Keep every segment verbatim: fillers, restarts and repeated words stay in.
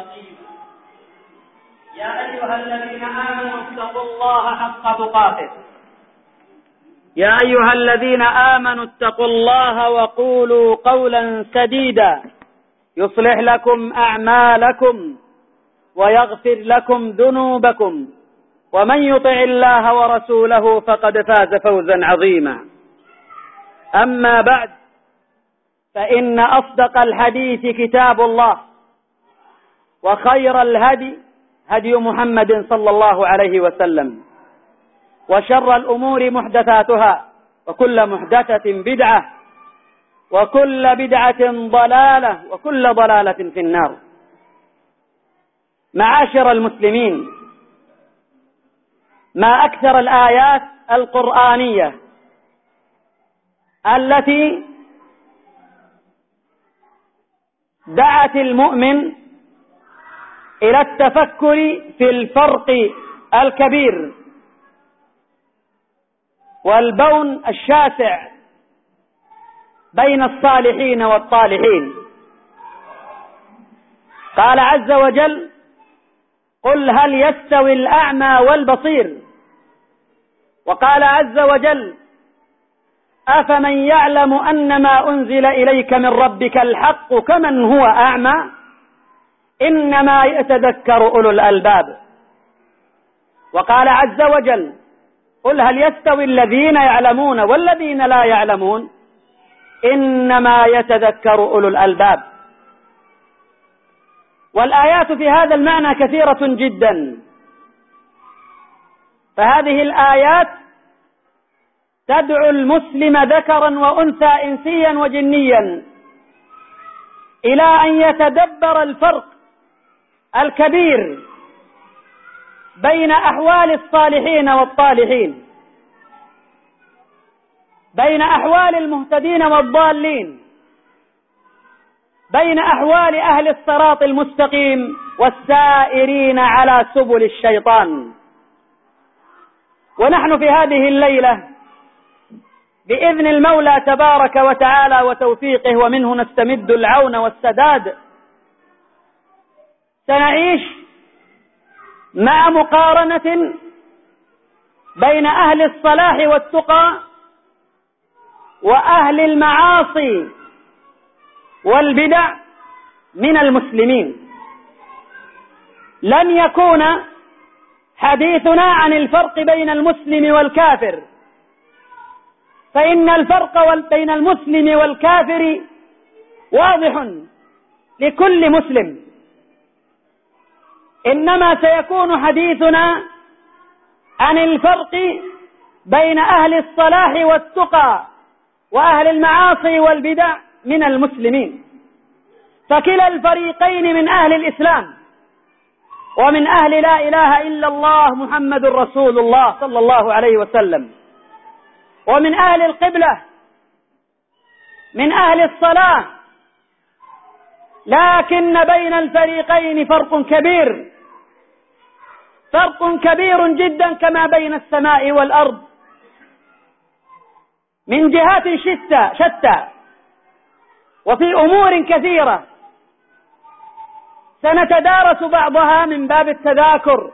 الرجيم. يا أيها الذين آمنوا اتقوا الله حق تقاته يا أيها الذين آمنوا اتقوا الله وقولوا قولا سديدا يصلح لكم أعمالكم ويغفر لكم ذنوبكم ومن يطع الله ورسوله فقد فاز فوزا عظيما. أما بعد، فإن أصدق الحديث كتاب الله، وخير الهدي هدي محمد صلى الله عليه وسلم، وشر الأمور محدثاتها، وكل محدثة بدعة، وكل بدعة ضلالة، وكل ضلالة في النار. معاشر المسلمين، ما أكثر الآيات القرآنية التي دعت المؤمن إلى التفكر في الفرق الكبير والبون الشاسع بين الصالحين والطالحين. قال عز وجل: قل هل يستوي الأعمى والبصير. وقال عز وجل: أفمن يعلم أنما أنزل إليك من ربك الحق كمن هو أعمى إنما يتذكر أولو الألباب. وقال عز وجل: قل هل يستوي الذين يعلمون والذين لا يعلمون إنما يتذكر أولو الألباب. والآيات في هذا المعنى كثيرة جدا، فهذه الآيات تدعو المسلم ذكرا وأنثى إنسيا وجنيا إلى أن يتدبر الفرق الكبير بين أحوال الصالحين والطالحين، بين أحوال المهتدين والضالين، بين أحوال أهل الصراط المستقيم والسائرين على سبل الشيطان. ونحن في هذه الليلة بإذن المولى تبارك وتعالى وتوفيقه ومنه نستمد العون والسداد سنعيش مع مقارنة بين أهل الصلاح والتقى وأهل المعاصي والبدع من المسلمين. لن يكون حديثنا عن الفرق بين المسلم والكافر، فإن الفرق بين المسلم والكافر واضح لكل مسلم، إنما سيكون حديثنا عن الفرق بين أهل الصلاح والتقى وأهل المعاصي والبدع من المسلمين. فكلا الفريقين من أهل الإسلام ومن أهل لا إله إلا الله محمد رسول الله صلى الله عليه وسلم، ومن أهل القبلة، من أهل الصلاة، لكن بين الفريقين فرق كبير، فرق كبير جدا كما بين السماء والأرض من جهات شتى شتى وفي أمور كثيرة سنتدارس بعضها من باب التذاكر،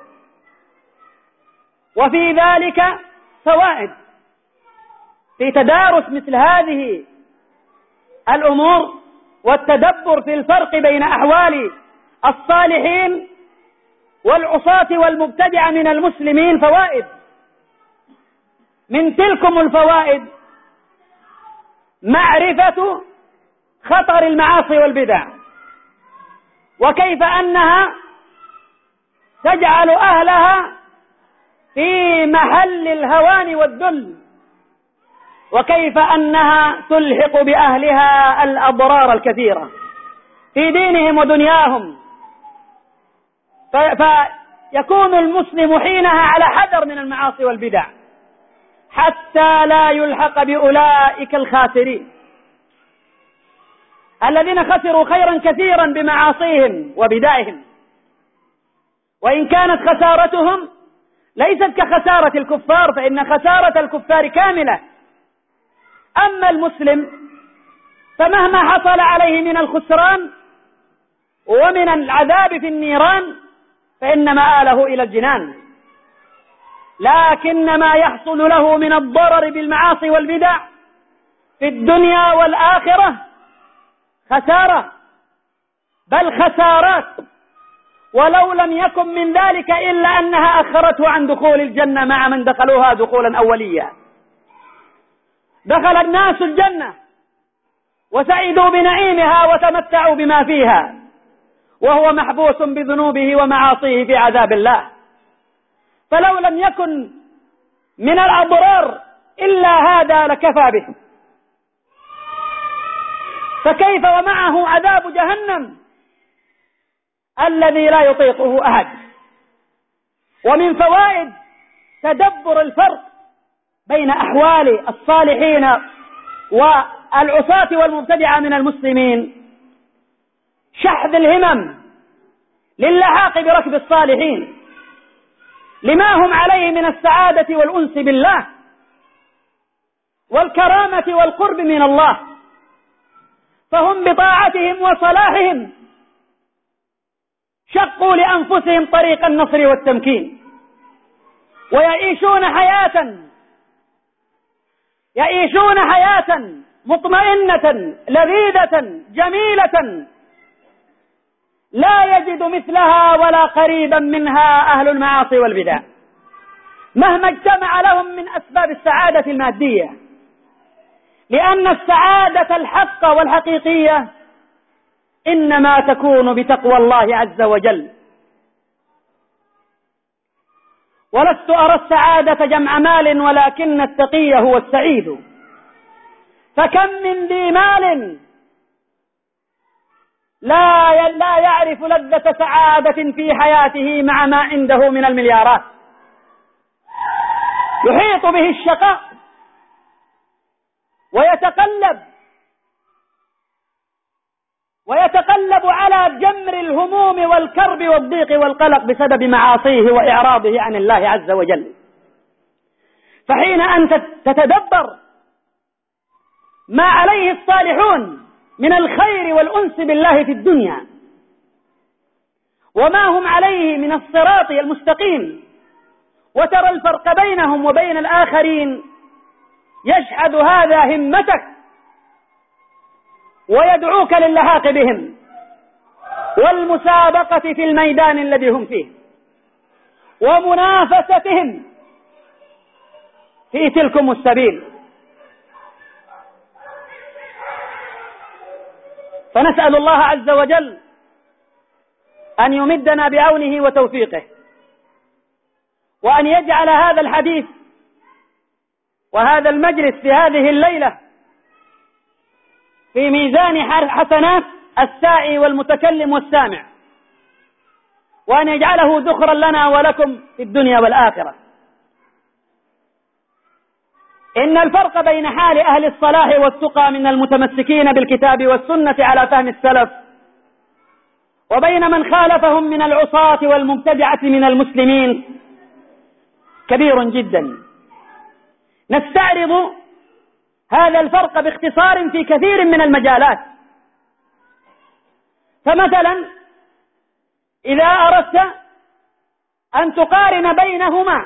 وفي ذلك فوائد في تدارس مثل هذه الأمور والتدبر في الفرق بين أحوال الصالحين والعصاة والمبتدعة من المسلمين. فوائد من تلكم الفوائد معرفة خطر المعاصي والبدع، وكيف أنها تجعل أهلها في محل الهوان والذل، وكيف أنها تلحق بأهلها الأضرار الكثيرة في دينهم ودنياهم. فيكون المسلم حينها على حذر من المعاصي والبدع حتى لا يلحق بأولئك الخاسرين الذين خسروا خيرا كثيرا بمعاصيهم وبدائهم، وإن كانت خسارتهم ليست كخسارة الكفار، فإن خسارة الكفار كاملة. أما المسلم فمهما حصل عليه من الخسران ومن العذاب في النيران فإن مآله إلى الجنان. لكن ما يحصل له من الضرر بالمعاصي والبدع في الدنيا والآخرة خسارة، بل خسارات، ولو لم يكن من ذلك إلا أنها أخرته عن دخول الجنة مع من دخلوها دخولا أوليا. دخل الناس الجنة وسعدوا بنعيمها وتمتعوا بما فيها، وهو محبوس بذنوبه ومعاصيه في عذاب الله. فلو لم يكن من الأضرار إلا هذا لكفى به، فكيف ومعه عذاب جهنم الذي لا يطيقه أحد. ومن فوائد تدبر الفرق بين أحوال الصالحين والعصاة والمبتدعة من المسلمين شحذ الهمم للحاق بركب الصالحين لما هم عليه من السعادة والأنس بالله والكرامة والقرب من الله، فهم بطاعتهم وصلاحهم شقوا لأنفسهم طريق النصر والتمكين، ويعيشون حياة يعيشون حياة مطمئنة لذيذة جميلة لا يجد مثلها ولا قريبا منها أهل المعاصي والبدع، مهما اجتمع لهم من أسباب السعادة المادية، لأن السعادة الحق والحقيقية إنما تكون بتقوى الله عز وجل. ولست أرى السعادة جمع مال، ولكن التقي هو السعيد. فكم من ذي مال لا لا يعرف لذة سعادة في حياته مع ما عنده من المليارات، يحيط به الشقاء ويتقلب ويتقلب على جمر الهموم والكرب والضيق والقلق بسبب معاصيه وإعراضه عن الله عز وجل. فحين أن تتدبر ما عليه الصالحون من الخير والأنس بالله في الدنيا وما هم عليه من الصراط المستقيم، وترى الفرق بينهم وبين الآخرين، يشحذ هذا همتك ويدعوك للحاق بهم والمسابقة في الميدان الذي هم فيه ومنافستهم في تلكم السبيل. فنسأل الله عز وجل أن يمدنا بعونه وتوفيقه، وأن يجعل هذا الحديث وهذا المجلس في هذه الليلة في ميزان حسنات الساعي والمتكلم والسامع، وأن يجعله ذخرا لنا ولكم في الدنيا والآخرة. إن الفرق بين حال أهل الصلاح والتقى من المتمسكين بالكتاب والسنة على فهم السلف وبين من خالفهم من العصاة والمبتدعة من المسلمين كبير جدا. نستعرض هذا الفرق باختصار في كثير من المجالات. فمثلا إذا أردت أن تقارن بينهما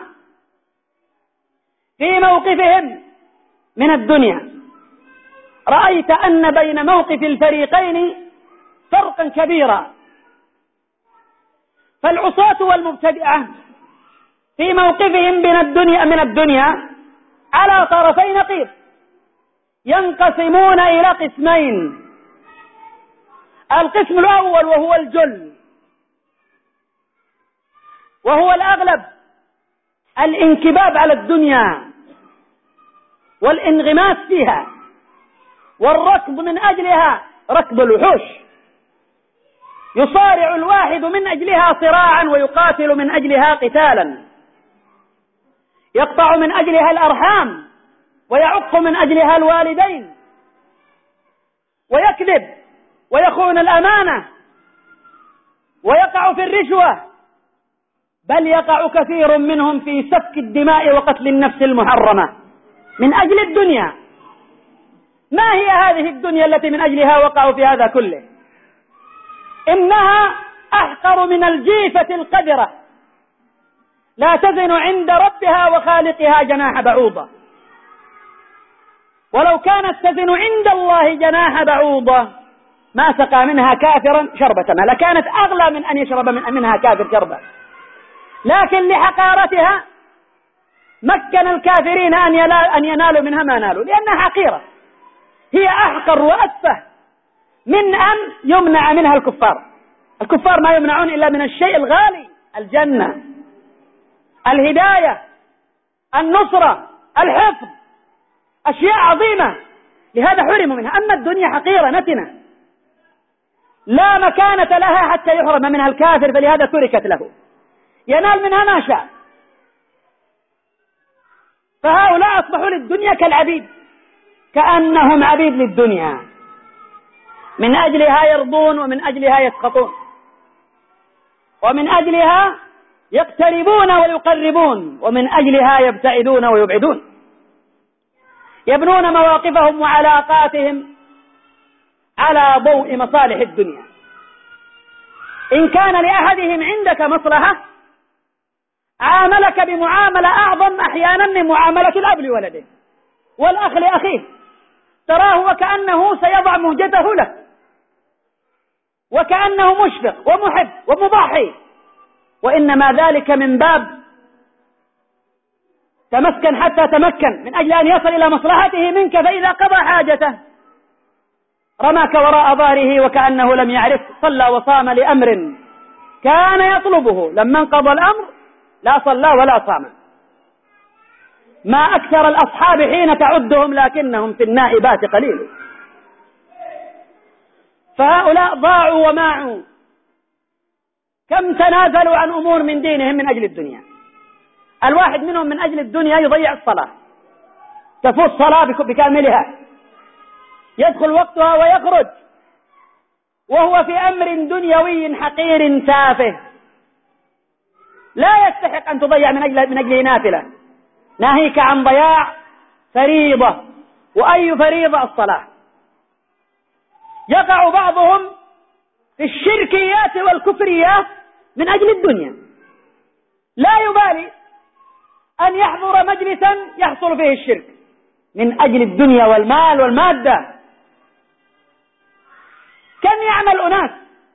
في موقفهم من الدنيا، رأيت أن بين موقف الفريقين فرقا كبيرا. فالعصاة والمبتدعة في موقفهم من الدنيا من الدنيا على طرفي نقيض، ينقسمون إلى قسمين. القسم الأول وهو الجل، وهو الأغلب الانكباب على الدنيا والانغماس فيها والركض من أجلها ركض الوحوش، يصارع الواحد من أجلها صراعا ويقاتل من أجلها قتالا، يقطع من أجلها الأرحام ويعق من أجلها الوالدين، ويكذب ويخون الأمانة ويقع في الرشوة، بل يقع كثير منهم في سفك الدماء وقتل النفس المحرمة من أجل الدنيا. ما هي هذه الدنيا التي من أجلها وقعوا في هذا كله؟ إنها أحقر من الجيفة القذرة، لا تزن عند ربها وخالقها جناح بعوضة، ولو كانت تزن عند الله جناح بعوضة ما سقى منها كافرا شربة ماء، لكانت أغلى من أن يشرب من منها كافر شربة، لكن لحقارتها مكن الكافرين أن ينالوا منها ما نالوا، لأنها حقيرة، هي أحقر وأتفه من أن يمنع منها الكفار. الكفار ما يمنعون إلا من الشيء الغالي، الجنة، الهداية، النصرة، الحفظ، أشياء عظيمة، لهذا حرموا منها. أما الدنيا حقيرة نتنة لا مكانة لها حتى يحرم منها الكافر، فلهذا تركت له، ينال منها ما شاء. فهؤلاء أصبحوا للدنيا كالعبيد، كأنهم عبيد للدنيا، من أجلها يرضون ومن أجلها يسقطون، ومن أجلها يقتربون ويقربون، ومن أجلها يبتعدون ويبعدون، يبنون مواقفهم وعلاقاتهم على ضوء مصالح الدنيا. إن كان لأحدهم عندك مصلحة عاملك بمعاملة أعظم أحيانا من معاملة الأب لولده والأخ لأخيه، تراه وكأنه سيضع مهجته له، وكأنه مشفق ومحب ومضحي، وإنما ذلك من باب تمكن حتى تمكن من أجل أن يصل إلى مصلحته منك، فإذا قضى حاجته رماك وراء ظهره وكأنه لم يعرف، صلى وصام لأمر كان يطلبه، لما انقضى الأمر لا صلى ولا صام. ما أكثر الأصحاب حين تعدهم لكنهم في النائبات قليل. فهؤلاء ضاعوا وماعوا، كم تنازلوا عن أمور من دينهم من أجل الدنيا. الواحد منهم من أجل الدنيا يضيع الصلاة، تفوت صلاة بكاملها، يدخل وقتها ويخرج وهو في أمر دنيوي حقير تافه لا يستحق أن تضيع من أجل من أجله نافلة، ناهيك عن ضياع فريضة. وأي فريضة؟ الصلاة. يقع بعضهم في الشركيات والكفريات من أجل الدنيا، لا يبالي أن يحضر مجلسا يحصل فيه الشرك من أجل الدنيا والمال والمادة. كم يعمل أناس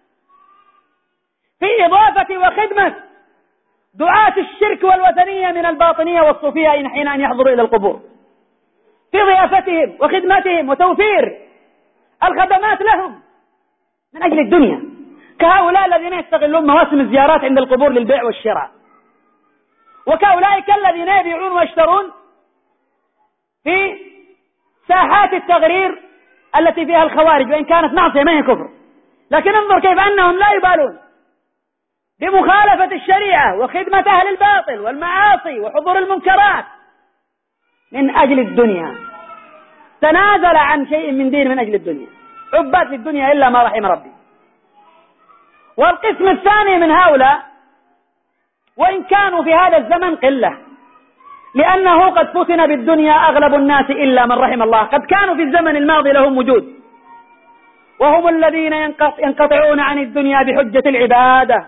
في إضافة وخدمة دعاة الشرك والوثنية من الباطنية والصوفية حين أن يحضروا إلى القبور، في ضيافتهم وخدمتهم وتوفير الخدمات لهم من أجل الدنيا، كهؤلاء الذين يستغلون مواسم الزيارات عند القبور للبيع والشراء، وكأولئك الذين يبيعون ويشترون في ساحات التغرير التي فيها الخوارج، وإن كانت معصية ما هي كفر، لكن انظر كيف أنهم لا يبالون بمخالفة الشريعة وخدمة أهل الباطل والمعاصي وحضور المنكرات من أجل الدنيا. تنازل عن شيء من دين من أجل الدنيا، عباد للدنيا إلا ما رحم ربي. والقسم الثاني من هؤلاء، وإن كانوا في هذا الزمن قلة، لأنه قد فتن بالدنيا أغلب الناس إلا من رحم الله، قد كانوا في الزمن الماضي لهم وجود، وهم الذين ينقطعون عن الدنيا بحجة العبادة،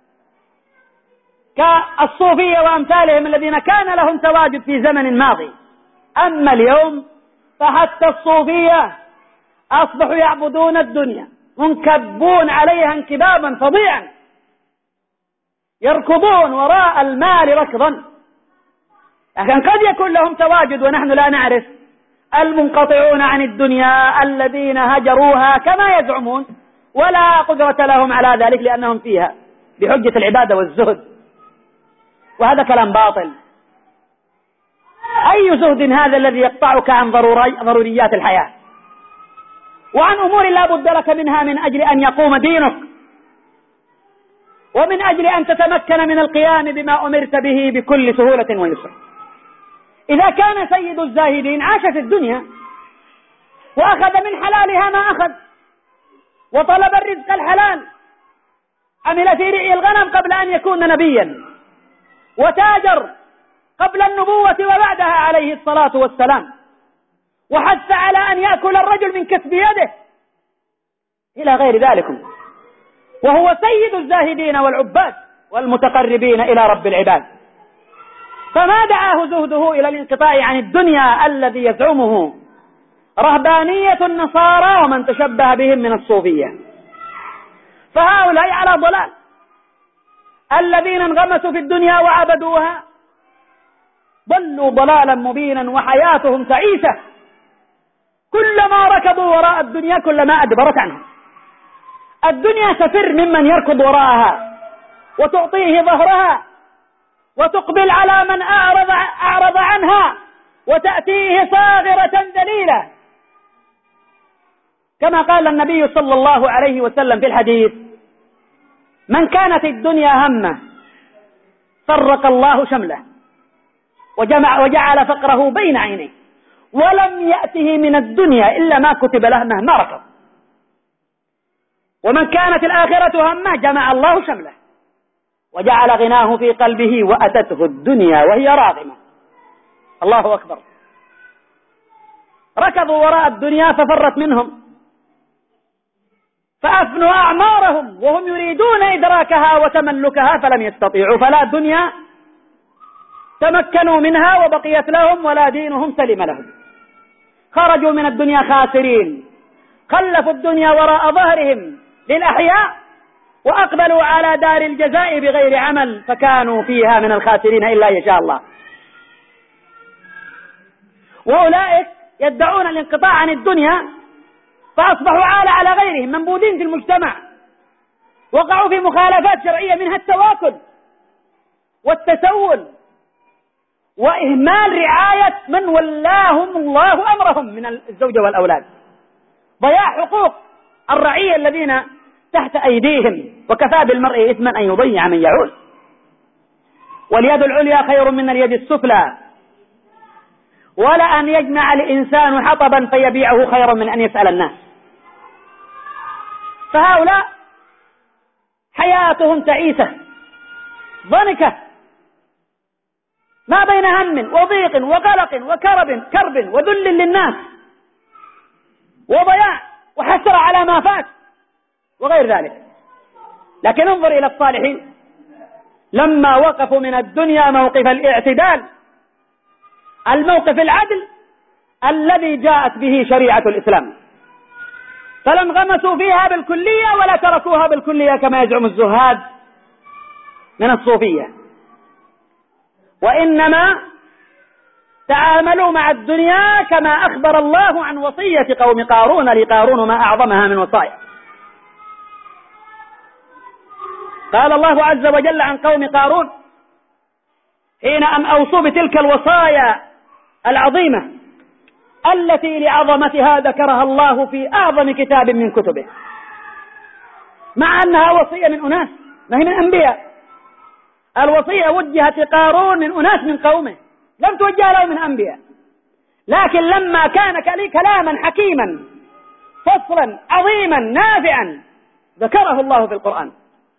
كالصوفية وأمثالهم الذين كان لهم تواجد في زمن ماضي. أما اليوم فحتى الصوفية أصبحوا يعبدون الدنيا، منكبون عليها انكبابا فظيعا، يركضون وراء المال ركضا، لكن قد يكون لهم تواجد ونحن لا نعرف. المنقطعون عن الدنيا الذين هجروها كما يزعمون، ولا قدرة لهم على ذلك لأنهم فيها بحجة العبادة والزهد، وهذا كلام باطل. أي زهد هذا الذي يقطعك عن ضروريات الحياة وعن أمور لا بد لك منها من أجل أن يقوم دينك، ومن أجل أن تتمكن من القيام بما أمرت به بكل سهولة ويسر. إذا كان سيد الزاهدين عاش في الدنيا وأخذ من حلالها ما أخذ، وطلب الرزق الحلال، عمل في رعي الغنم قبل أن يكون نبيا، وتاجر قبل النبوة وبعدها عليه الصلاة والسلام، وحث على أن يأكل الرجل من كسب يده إلى غير ذلك، وهو سيد الزاهدين والعباد والمتقربين إلى رب العباد. فما دعاه زهده إلى الانقطاع عن الدنيا الذي يزعمه رهبانية النصارى ومن تشبه بهم من الصوفية. فهؤلاء على ضلال، الذين انغمسوا في الدنيا وعبدوها ضلوا ضلالا مبينا وحياتهم تعيسة، كلما ركضوا وراء الدنيا كلما أدبرت عنهم. الدنيا تفر ممن يركض وراءها وتعطيه ظهرها وتقبل على من أعرض, أعرض عنها وتأتيه صاغرة ذليلة، كما قال النبي صلى الله عليه وسلم في الحديث: من كانت الدنيا همه فرق الله شمله وجمع وجعل فقره بين عينيه ولم يأته من الدنيا إلا ما كتب له مهما ركض. ومن كانت الآخرة همه جمع الله شمله وجعل غناه في قلبه وأتته الدنيا وهي راغمة. الله أكبر. ركضوا وراء الدنيا ففرت منهم، فأفنوا أعمارهم وهم يريدون إدراكها وتملكها فلم يستطيعوا، فلا دنيا تمكنوا منها وبقيت لهم ولا دينهم سلم لهم. خرجوا من الدنيا خاسرين، خلفوا الدنيا وراء ظهرهم للأحياء وأقبلوا على دار الجزاء بغير عمل، فكانوا فيها من الخاسرين إلا يشاء الله. وأولئك يدعون الانقطاع عن الدنيا فأصبحوا عالة على غيرهم، منبوذين في المجتمع، وقعوا في مخالفات شرعية منها التواكل والتسول وإهمال رعاية من ولاهم الله أمرهم من الزوجة والأولاد، ضياع حقوق الرعية الذين تحت أيديهم، وكفى بالمرء إثما أن يضيع من يعول. واليد العليا خير من اليد السفلى، ولا أن يجمع الإنسان حطبا فيبيعه خير من أن يسأل الناس. فهؤلاء حياتهم تعيسة ضنكة، ما بين هم وضيق وقلق وكرب كرب وذل للناس وضياع وحسرة على ما فات وغير ذلك. لكن انظر إلى الصالحين لما وقفوا من الدنيا موقف الاعتدال، الموقف العدل الذي جاءت به شريعة الإسلام، فلم انغمسوا فيها بالكلية ولا تركوها بالكلية كما يزعم الزهاد من الصوفية، وإنما تعاملوا مع الدنيا كما أخبر الله عن وصية قوم قارون لقارون ما أعظمها من وصايا. قال الله عز وجل عن قوم قارون حين أن أوصوا بتلك الوصايا العظيمة التي لعظمتها ذكرها الله في أعظم كتاب من كتبه، مع أنها وصية من أناس ما هي من أنبياء. الوصية وجهت لقارون من أناس من قومه، لم توجه له من أنبياء، لكن لما كان كلاما حكيما فصلا عظيما نافعا ذكره الله في القرآن.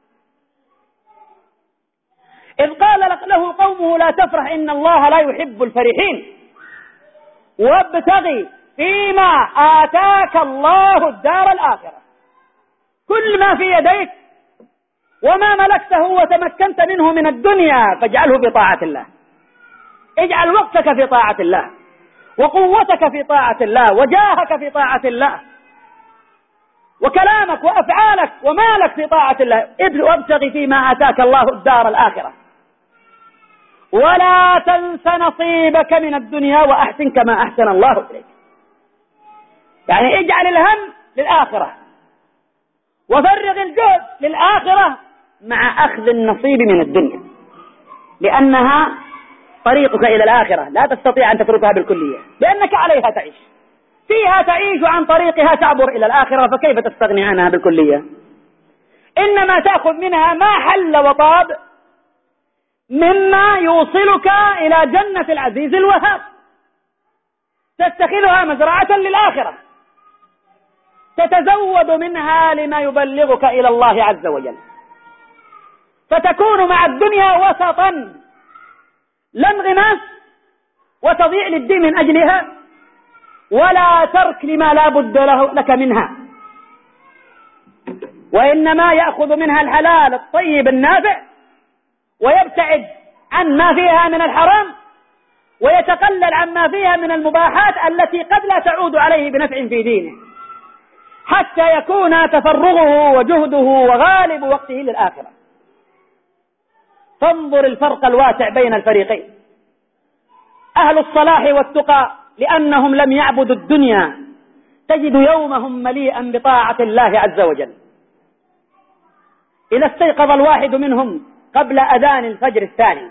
إذ قال له قومه لا تفرح إن الله لا يحب الفرحين وابتغي فيما آتاك الله الدار الآخرة، كل ما في يديك وما ملكته وتمكنت منه من الدنيا فاجعله في طاعة الله، اجعل وقتك في طاعة الله وقوتك في طاعة الله وجاهك في طاعة الله وكلامك وأفعالك ومالك في طاعة الله، وابتغي فيما آتاك الله الدار الآخرة ولا تنس نصيبك من الدنيا وأحسن كما أحسن الله إليك. يعني اجعل الهم للآخرة وفرغ الجهد للآخرة مع أخذ النصيب من الدنيا، لأنها طريقك إلى الآخرة، لا تستطيع أن تتركها بالكلية لأنك عليها تعيش، فيها تعيش عن طريقها تعبر إلى الآخرة، فكيف تستغني عنها بالكلية؟ إنما تأخذ منها ما حل وطاب مما يوصلك إلى جنة العزيز الوهاب، تتخذها مزرعة للآخرة، تتزود منها لما يبلغك إلى الله عز وجل، فتكون مع الدنيا وسطا لا انغماس وتضيع للدين من أجلها ولا ترك لما لا بد له لك منها. وإنما يأخذ منها الحلال الطيب النافع ويبتعد عن ما فيها من الحرام ويتقلل عما فيها من المباحات التي قد لا تعود عليه بنفع في دينه، حتى يكون تفرغه وجهده وغالب وقته للآخرة. فانظر الفرق الواسع بين الفريقين. أهل الصلاح والتقى لأنهم لم يعبدوا الدنيا تجد يومهم مليئا بطاعة الله عز وجل. إذا استيقظ الواحد منهم قبل أذان الفجر الثاني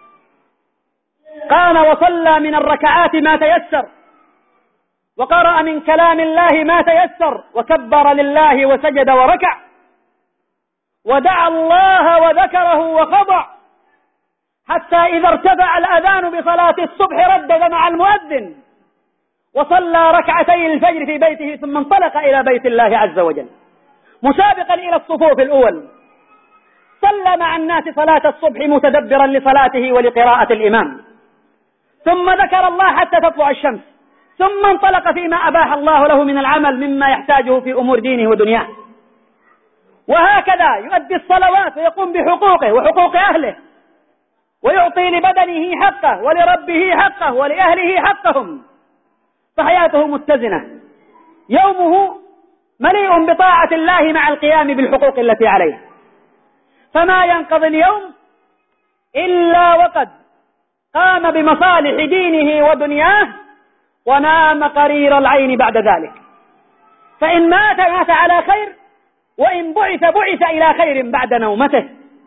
قام وصلى من الركعات ما تيسر، وقرأ من كلام الله ما تيسر، وكبر لله وسجد وركع، ودعا الله وذكره وخضع، حتى إذا ارتفع الأذان بصلاة الصبح ردد مع المؤذن وصلى ركعتي الفجر في بيته، ثم انطلق إلى بيت الله عز وجل مسابقا إلى الصفوف الأول، صلى مع الناس صلاة الصبح متدبرا لصلاته ولقراءة الإمام، ثم ذكر الله حتى تطلع الشمس، ثم انطلق فيما أباح الله له من العمل مما يحتاجه في أمور دينه ودنياه. وهكذا يؤدي الصلوات ويقوم بحقوقه وحقوق أهله، ويعطي لبدنه حقه ولربه حقه ولأهله حقهم، فحياته متزنة، يومه مليء بطاعة الله مع القيام بالحقوق التي عليه، فما ينقضي اليوم إلا وقد قام بمصالح دينه ودنياه ونام قرير العين بعد ذلك. فإن مات مات على خير، وإن بعث بعث إلى خير بعد نومته.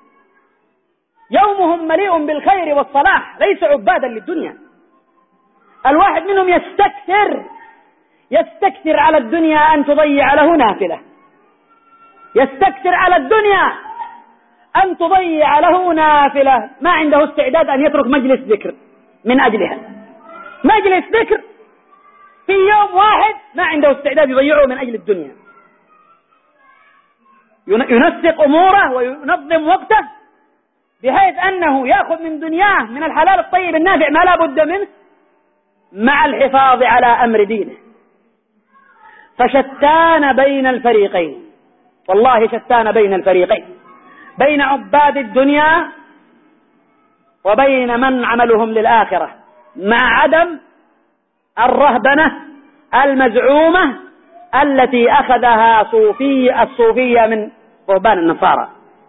يومهم مليء بالخير والصلاح، ليس عبادا للدنيا. الواحد منهم يستكثر يستكثر على الدنيا أن تضيع له نافلة، يستكثر على الدنيا أن تضيع له نافلة، ما عنده استعداد أن يترك مجلس ذكر من أجلها. مجلس ذكر في يوم واحد ما عنده استعداد يضيعه من أجل الدنيا. ينسق أموره وينظم وقته بحيث أنه يأخذ من دنياه من الحلال الطيب النافع ما لا بد منه، مع الحفاظ على أمر دينه. فشتان بين الفريقين، والله شتان بين الفريقين، بين عباد الدنيا وبين من عملهم للآخرة، مع عدم الرهبنة المزعومة التي أخذها صوفي الصوفية من رهبان النصارى.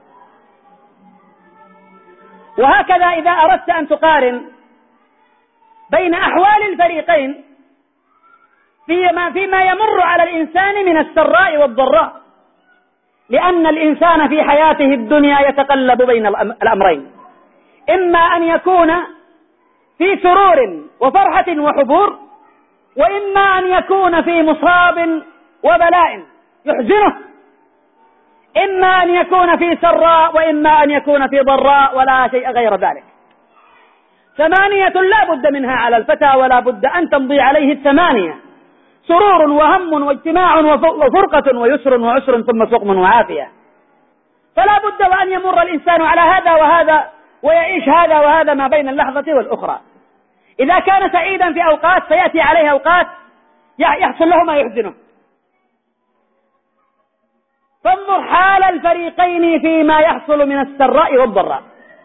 وهكذا إذا أردت أن تقارن بين أحوال الفريقين فيما, فيما يمر على الإنسان من السراء والضراء، لأن الإنسان في حياته الدنيا يتقلب بين الأمرين، إما أن يكون في سرور وفرحة وحبور، وإما أن يكون في مصاب وبلاء يحزنه، إما أن يكون في سراء وإما أن يكون في ضراء، ولا شيء غير ذلك. ثمانية لا بد منها على الفتى، ولا بد أن تمضي عليه الثمانية: سرور وهم واجتماع وفرقة ويسر وعسر ثم سقم وعافية. فلا بد وأن يمر الإنسان على هذا وهذا ويعيش هذا وهذا ما بين اللحظة والأخرى. إذا كان سعيدا في أوقات سيأتي عليه أوقات يحصل له ما يحزنه. فانظر حال الفريقين فيما يحصل من السراء والضراء.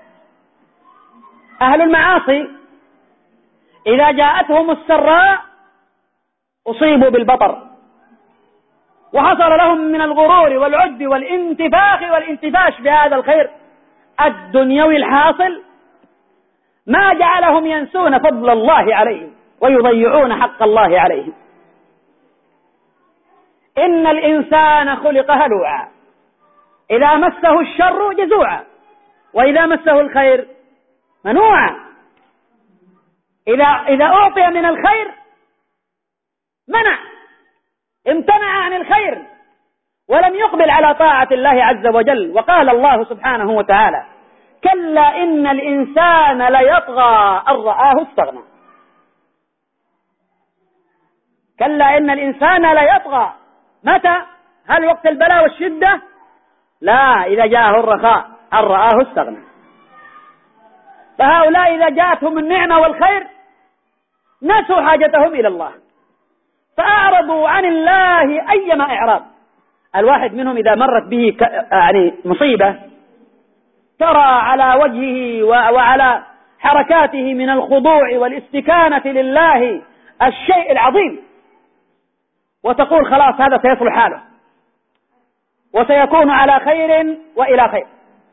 أهل المعاصي إذا جاءتهم السراء أصيبوا بالبطر، وحصل لهم من الغرور والعجب والانتفاخ والانتفاش بهذا الخير الدنيوي الحاصل ما جعلهم ينسون فضل الله عليهم ويضيعون حق الله عليهم. إن الإنسان خلق هلوعا، إذا مسه الشر جزوعا، وإذا مسه الخير منوعا. إذا, إذا أعطي من الخير منع، امتنع عن الخير ولم يقبل على طاعة الله عز وجل. وقال الله سبحانه وتعالى: كلا إن الإنسان ليطغى أن رآه استغنى. كلا إن الإنسان ليطغى. متى؟ هل وقت البلاء والشدة؟ لا، إذا جاءه الرخاء أن رآه استغنى. فهؤلاء إذا جاءتهم النعمة والخير نسوا حاجتهم إلى الله، فأعرضوا عن الله أيما إعراض، الواحد منهم إذا مرت به يعني مصيبة ترى على وجهه وعلى حركاته من الخضوع والاستكانة لله الشيء العظيم، وتقول خلاص هذا سيصلح حاله وسيكون على خير وإلى خير،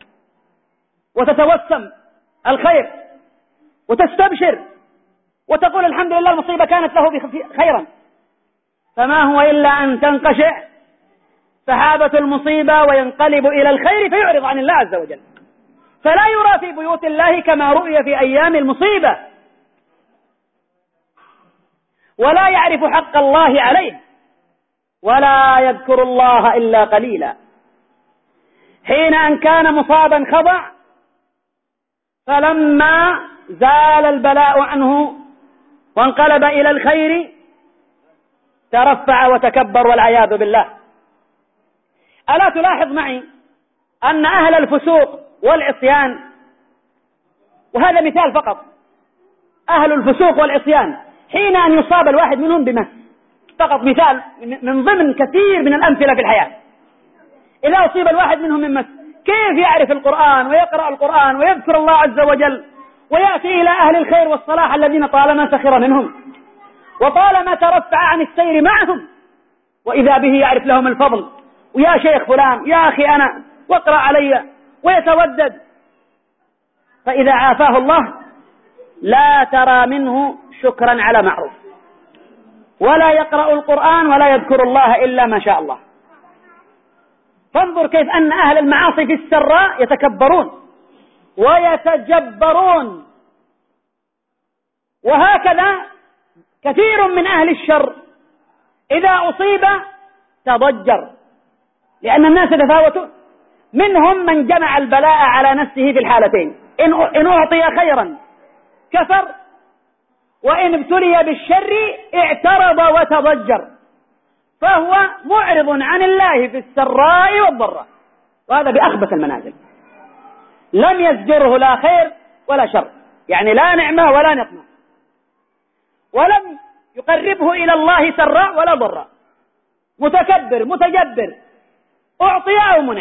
وتتوسم الخير وتستبشر وتقول الحمد لله المصيبة كانت له خيرا، فما هو إلا أن تنقشع سحابة المصيبة وينقلب إلى الخير فيعرض عن الله عز وجل، فلا يرى في بيوت الله كما رؤي في أيام المصيبة، ولا يعرف حق الله عليه، ولا يذكر الله إلا قليلا. حين أن كان مصابا خضع، فلما زال البلاء عنه وانقلب إلى الخير ترفع وتكبر والعياذ بالله. ألا تلاحظ معي أن أهل الفسوق والعصيان، وهذا مثال فقط، أهل الفسوق والعصيان حين أن يصاب الواحد منهم بمس، فقط مثال من ضمن كثير من الأمثلة في الحياة، إذا أصيب الواحد منهم من مس كيف يعرف القرآن ويقرأ القرآن ويذكر الله عز وجل ويأتي إلى أهل الخير والصلاح الذين طالما سخر منهم وطالما ترفع عن السير معهم، وإذا به يعرف لهم الفضل، ويا شيخ فلان يا أخي أنا واقرأ علي ويتودد، فإذا عافاه الله لا ترى منه شكرا على معروف، ولا يقرأ القرآن ولا يذكر الله إلا ما شاء الله. فانظر كيف أن أهل المعاصي في السراء يتكبرون ويتجبرون، وهكذا كثير من أهل الشر إذا أصيب تضجر، لأن الناس يتفاوتون، منهم من جمع البلاء على نفسه في الحالتين، إن أعطي خيرا كفر، وإن ابتلي بالشر اعترض وتضجر، فهو معرض عن الله في السراء والضراء، وهذا بأخبث المنازل، لم يزجره لا خير ولا شر، يعني لا نعمة ولا نقمة، ولم يقربه إلى الله سراء ولا ضراء، متكبر متجبر، أعطي أو منع.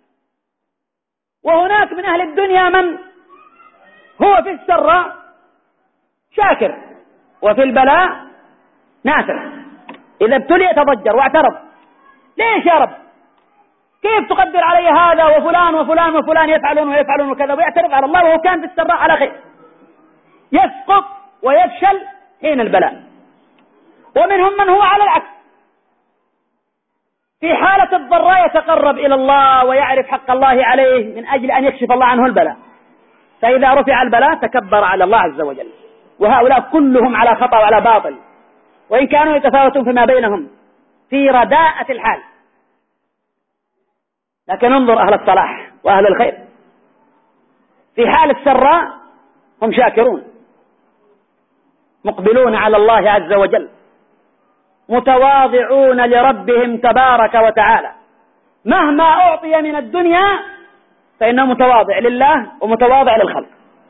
وهناك من أهل الدنيا من هو في السراء شاكر وفي البلاء نافع، إذا ابتلي تضجر واعترض، ليش يا رب كيف تقدر علي هذا وفلان وفلان وفلان يفعلون ويفعلون وكذا، ويعترض على الله وهو كان في السراء على خير، يسقط ويفشل حين البلاء. ومنهم من هو على العكس، في حالة الضراء يتقرب إلى الله ويعرف حق الله عليه من أجل أن يكشف الله عنه البلاء، فإذا رفع البلاء تكبر على الله عز وجل. وهؤلاء كلهم على خطأ وعلى باطل، وإن كانوا يتفاوتون فيما بينهم في رداءة الحال، لكن انظر أهل الصلاح وأهل الخير في حال السراء هم شاكرون مقبلون على الله عز وجل، متواضعون لربهم تبارك وتعالى، مهما أعطي من الدنيا فإنه متواضع لله ومتواضع للخلق،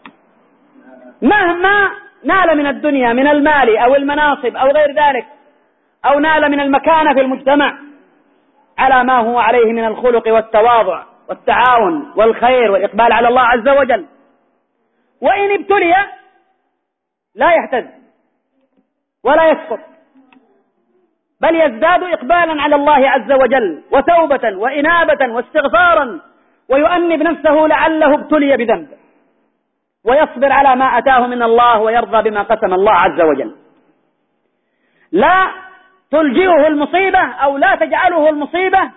مهما نال من الدنيا من المال أو المناصب أو غير ذلك، أو نال من المكانة في المجتمع، على ما هو عليه من الخلق والتواضع والتعاون والخير والإقبال على الله عز وجل. وإن ابتلي لا يهتز ولا يسقط، بل يزداد إقبالا على الله عز وجل وتوبة وإنابة واستغفارا، ويؤنب نفسه لعله ابتلي بذنب، ويصبر على ما أتاه من الله ويرضى بما قسم الله عز وجل. لا تلجئه المصيبة أو لا تجعله المصيبة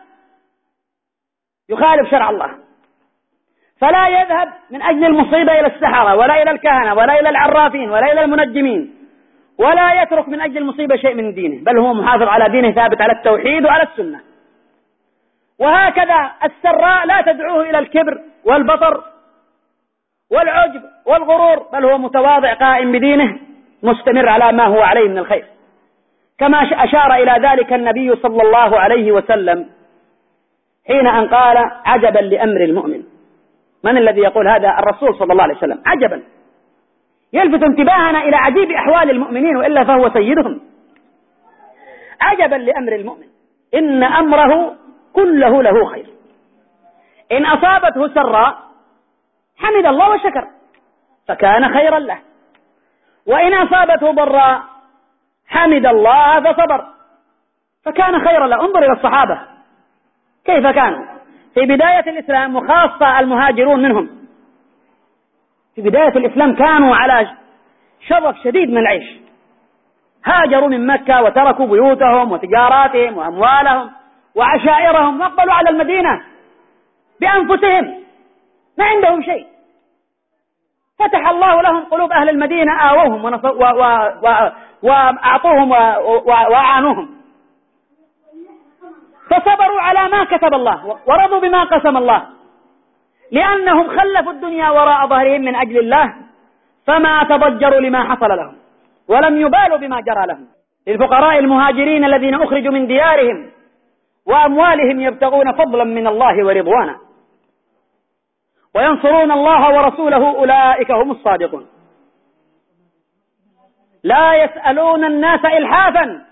يخالف شرع الله، فلا يذهب من أجل المصيبة إلى السحرة ولا إلى الكهنة ولا إلى العرافين ولا إلى المنجمين، ولا يترك من أجل المصيبة شيء من دينه، بل هو محافظ على دينه ثابت على التوحيد وعلى السنة. وهكذا السراء لا تدعوه إلى الكبر والبطر والعجب والغرور، بل هو متواضع قائم بدينه مستمر على ما هو عليه من الخير، كما أشار إلى ذلك النبي صلى الله عليه وسلم حين أن قال عجبا لأمر المؤمن. من الذي يقول هذا؟ الرسول صلى الله عليه وسلم. عجبا، يلفت انتباهنا إلى عجيب أحوال المؤمنين، وإلا فهو سيدهم. عجبا لأمر المؤمن، إن أمره كله له خير. إن أصابته سراء حمد الله وشكر فكان خيرا له، وإن أصابته ضراء حمد الله فصبر فكان خيرا له. انظر إلى الصحابة كيف كانوا في بداية الإسلام، وخاصة المهاجرون منهم. في بداية الإسلام كانوا على شرف شديد من العيش، هاجروا من مكة وتركوا بيوتهم وتجاراتهم وأموالهم وعشائرهم واقبلوا على المدينة بأنفسهم، ما عندهم شيء. فتح الله لهم قلوب أهل المدينة، آووهم وأعطوهم وأعانوهم، فصبروا على ما كتب الله ورضوا بما قسم الله، لأنهم خلفوا الدنيا وراء ظهرهم من أجل الله، فما تضجروا لما حصل لهم ولم يبالوا بما جرى لهم. للفقراء المهاجرين الذين أخرجوا من ديارهم وأموالهم يبتغون فضلا من الله ورضوانا وينصرون الله ورسوله أولئك هم الصادقون. لا يسألون الناس إلحافا.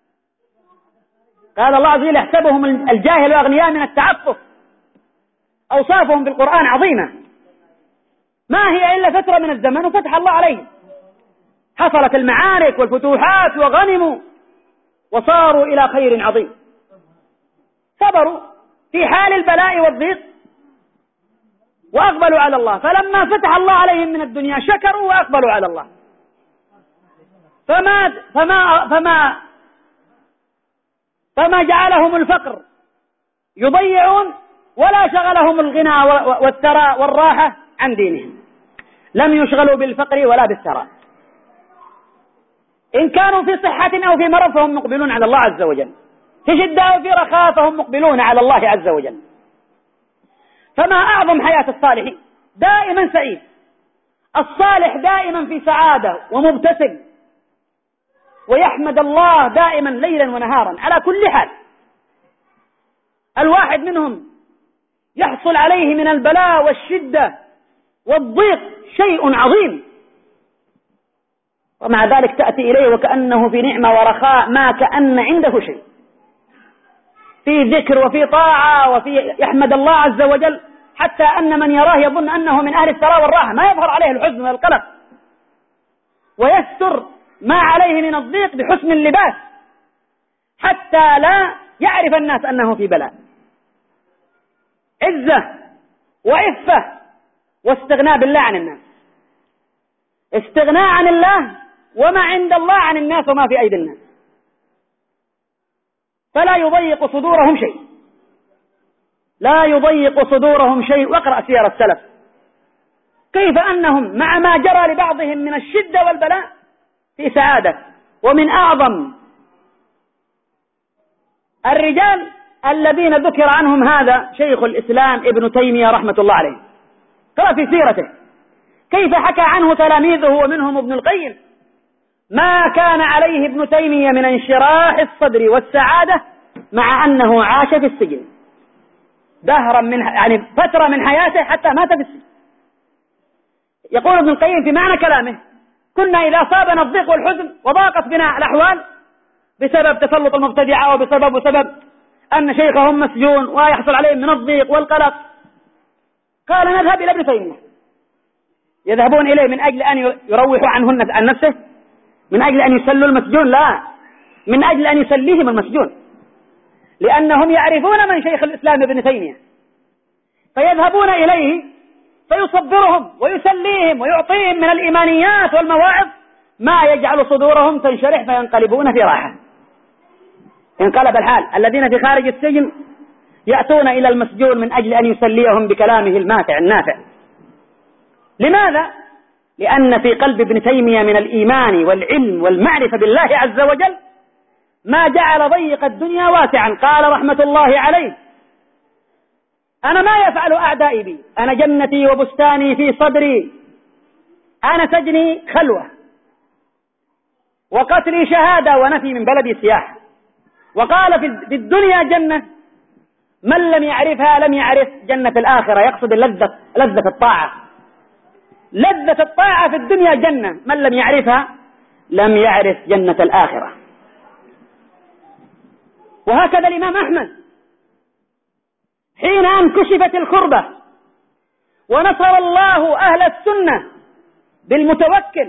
قال الله عز وجل يحسبهم الجاهل والأغنياء من التعفف. أوصافهم في القرآن عظيمة، ما هي إلا فترة من الزمن وفتح الله عليهم، حصلت المعارك والفتوحات وغنموا وصاروا إلى خير عظيم. صبروا في حال البلاء والضيق وأقبلوا على الله، فلما فتح الله عليهم من الدنيا شكروا وأقبلوا على الله، فما فما فما فما جعلهم الفقر يضيعون ولا شغلهم الغنى والثراء والراحة عن دينهم. لم يشغلوا بالفقر ولا بالثراء، إن كانوا في صحة أو في مرض فهم مقبلون على الله عز وجل، في شدة أو في رخاء فهم مقبلون على الله عز وجل. فما أعظم حياة الصالحين، دائما سعيد. الصالح دائما في سعادة ومبتسم ويحمد الله دائما ليلا ونهارا على كل حال. الواحد منهم يحصل عليه من البلاء والشدة والضيق شيء عظيم، ومع ذلك تأتي إليه وكأنه في نعمة ورخاء، ما كأن عنده شيء، في ذكر وفي طاعة وفي يحمد الله عز وجل، حتى أن من يراه يظن أنه من أهل الثراء والراحة، ما يظهر عليه الحزن والقلق، ويستر ما عليه من الضيق بحسن اللباس حتى لا يعرف الناس أنه في بلاء. عزة وعفة واستغناء بالله عن الناس، استغناء عن الله وما عند الله عن الناس وما في أيدي الناس، فلا يضيق صدورهم شيء، لا يضيق صدورهم شيء. واقرأ سير السلف كيف أنهم مع ما جرى لبعضهم من الشدة والبلاء في سعادة. ومن أعظم الرجال الذين ذكر عنهم هذا شيخ الإسلام ابن تيمية رحمة الله عليه. قرأ في سيرته كيف حكى عنه تلاميذه ومنهم ابن القيم ما كان عليه ابن تيمية من انشراح الصدر والسعادة مع أنه عاش في السجن دهرا من يعني فترة من حياته حتى مات في السجن. يقول ابن القيم في معنى كلامه: كنا إذا صابنا الضيق والحزن وضاقت بنا الأحوال بسبب تسلط المبتدعة وبسبب وسبب أن شيخهم مسجون ويحصل عليهم من الضيق والقلق، قال نذهب إلى ابن تيمية. يذهبون إليه من أجل أن يروحوا عنهن عن نفسه، من أجل أن يسلوا المسجون؟ لا، من أجل أن يسليهم المسجون، لأنهم يعرفون من شيخ الإسلام ابن تيمية، فيذهبون إليه فيصبرهم ويسليهم ويعطيهم من الإيمانيات والمواعظ ما يجعل صدورهم تنشرح فينقلبون في راحة. انقلب الحال، الذين في خارج السجن يأتون إلى المسجون من أجل أن يسليهم بكلامه الماتع النافع. لماذا؟ لأن في قلب ابن تيمية من الإيمان والعلم والمعرفة بالله عز وجل ما جعل ضيق الدنيا واسعا. قال رحمة الله عليه: أنا ما يفعل أعدائي بي، أنا جنتي وبستاني في صدري، أنا سجني خلوة وقتلي شهادة ونفي من بلدي سياحة. وقال في الدنيا جنة، من لم يعرفها لم يعرف جنة الآخرة، يقصد اللذة لذة الطاعة. لذة الطاعة في الدنيا جنة، من لم يعرفها لم يعرف جنة الآخرة. وهكذا الإمام أحمد حين أن كشفت الكربة ونصر الله أهل السنة بالمتوكل،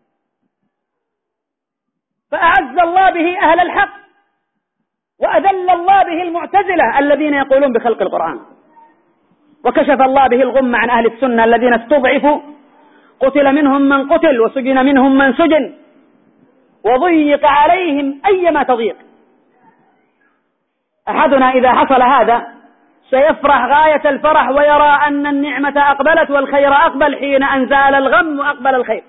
فأعز الله به أهل الحق، وأذل الله به المعتزلة الذين يقولون بخلق القرآن، وكشف الله به الغم عن أهل السنة الذين استضعفوا، قتل منهم من قتل وسجن منهم من سجن وضيق عليهم أيما تضيق. أحدنا إذا حصل هذا سيفرح غاية الفرح ويرى أن النعمة أقبلت والخير أقبل حين أن زال الغم وأقبل الخير،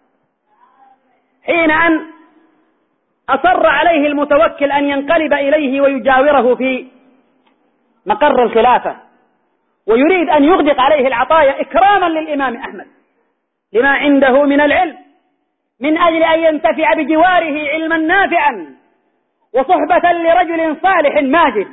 حين أن أصر عليه المتوكل أن ينقلب إليه ويجاوره في مقر الخلافة، ويريد أن يغدق عليه العطايا إكراما للإمام أحمد لما عنده من العلم، من أجل أن ينتفع بجواره علما نافعا وصحبة لرجل صالح ماجد.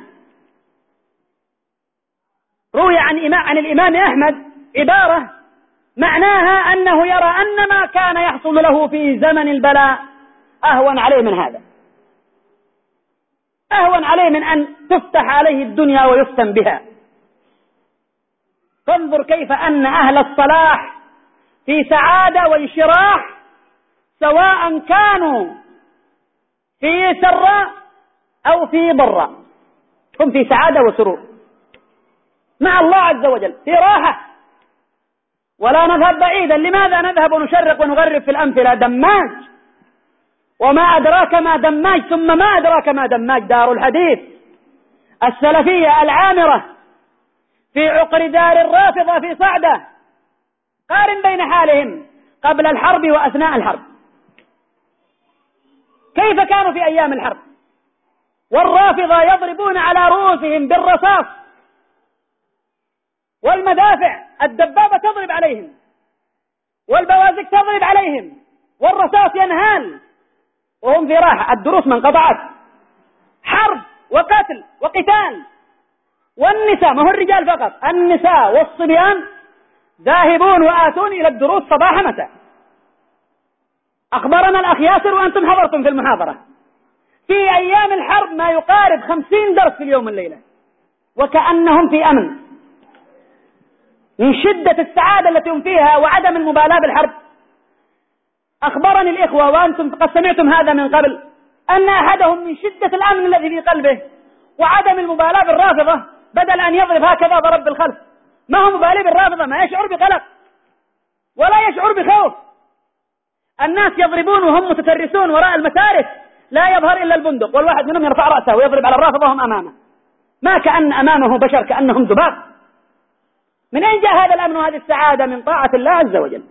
روي عن, عن الإمام أحمد عبارة معناها أنه يرى أن ما كان يحصل له في زمن البلاء أهون عليه من هذا، أهون عليه من أن تفتح عليه الدنيا ويفتن بها. فانظر كيف أن أهل الصلاح في سعادة وانشراح، سواء كانوا في سراء أو في ضراء، هم في سعادة وسرور مع الله عز وجل، في راحة. ولا نذهب بعيدا، لماذا نذهب ونشرق ونغرب في الأمثلة؟ دماج، وما أدراك ما دماج، ثم ما أدراك ما دماج، دار الحديث السلفية العامرة في عقر دار الرافضة في صعدة. قارن بين حالهم قبل الحرب وأثناء الحرب، كيف كانوا في أيام الحرب؟ والرافضة يضربون على رؤوسهم بالرصاص والمدافع، الدبابة تضرب عليهم والبوازيك تضرب عليهم والرصاص ينهال، وهم في راحة. الدروس ما انقطعت، حرب وقتل وقتال. والنساء، ما هو الرجال فقط، النساء والصبيان ذاهبون وآتون إلى الدروس صباح مساء. أخبرنا الأخ ياسر وأنتم حضرتم في المحاضرة، في أيام الحرب ما يقارب خمسين درس في اليوم والليلة، وكأنهم في أمن من شدة السعادة التي هم فيها وعدم المبالاة بالحرب. أخبرني الإخوة وأنتم قد سمعتم هذا من قبل، أن أحدهم من شدة الأمن الذي في قلبه وعدم المبالاة بالرافضة، بدل أن يضرب هكذا ضرب بالخلف، ما هو مبالي بالرافضة، ما يشعر بقلق ولا يشعر بخوف. الناس يضربون وهم متترسون وراء المتارس، لا يظهر إلا البندق، والواحد منهم يرفع رأسه ويضرب على الرافضة وهم أمامه، ما كأن أمامه بشر، كأنهم ذباب. من أين جاء هذا الأمن وهذه السعادة؟ من طاعة الله عز وجل.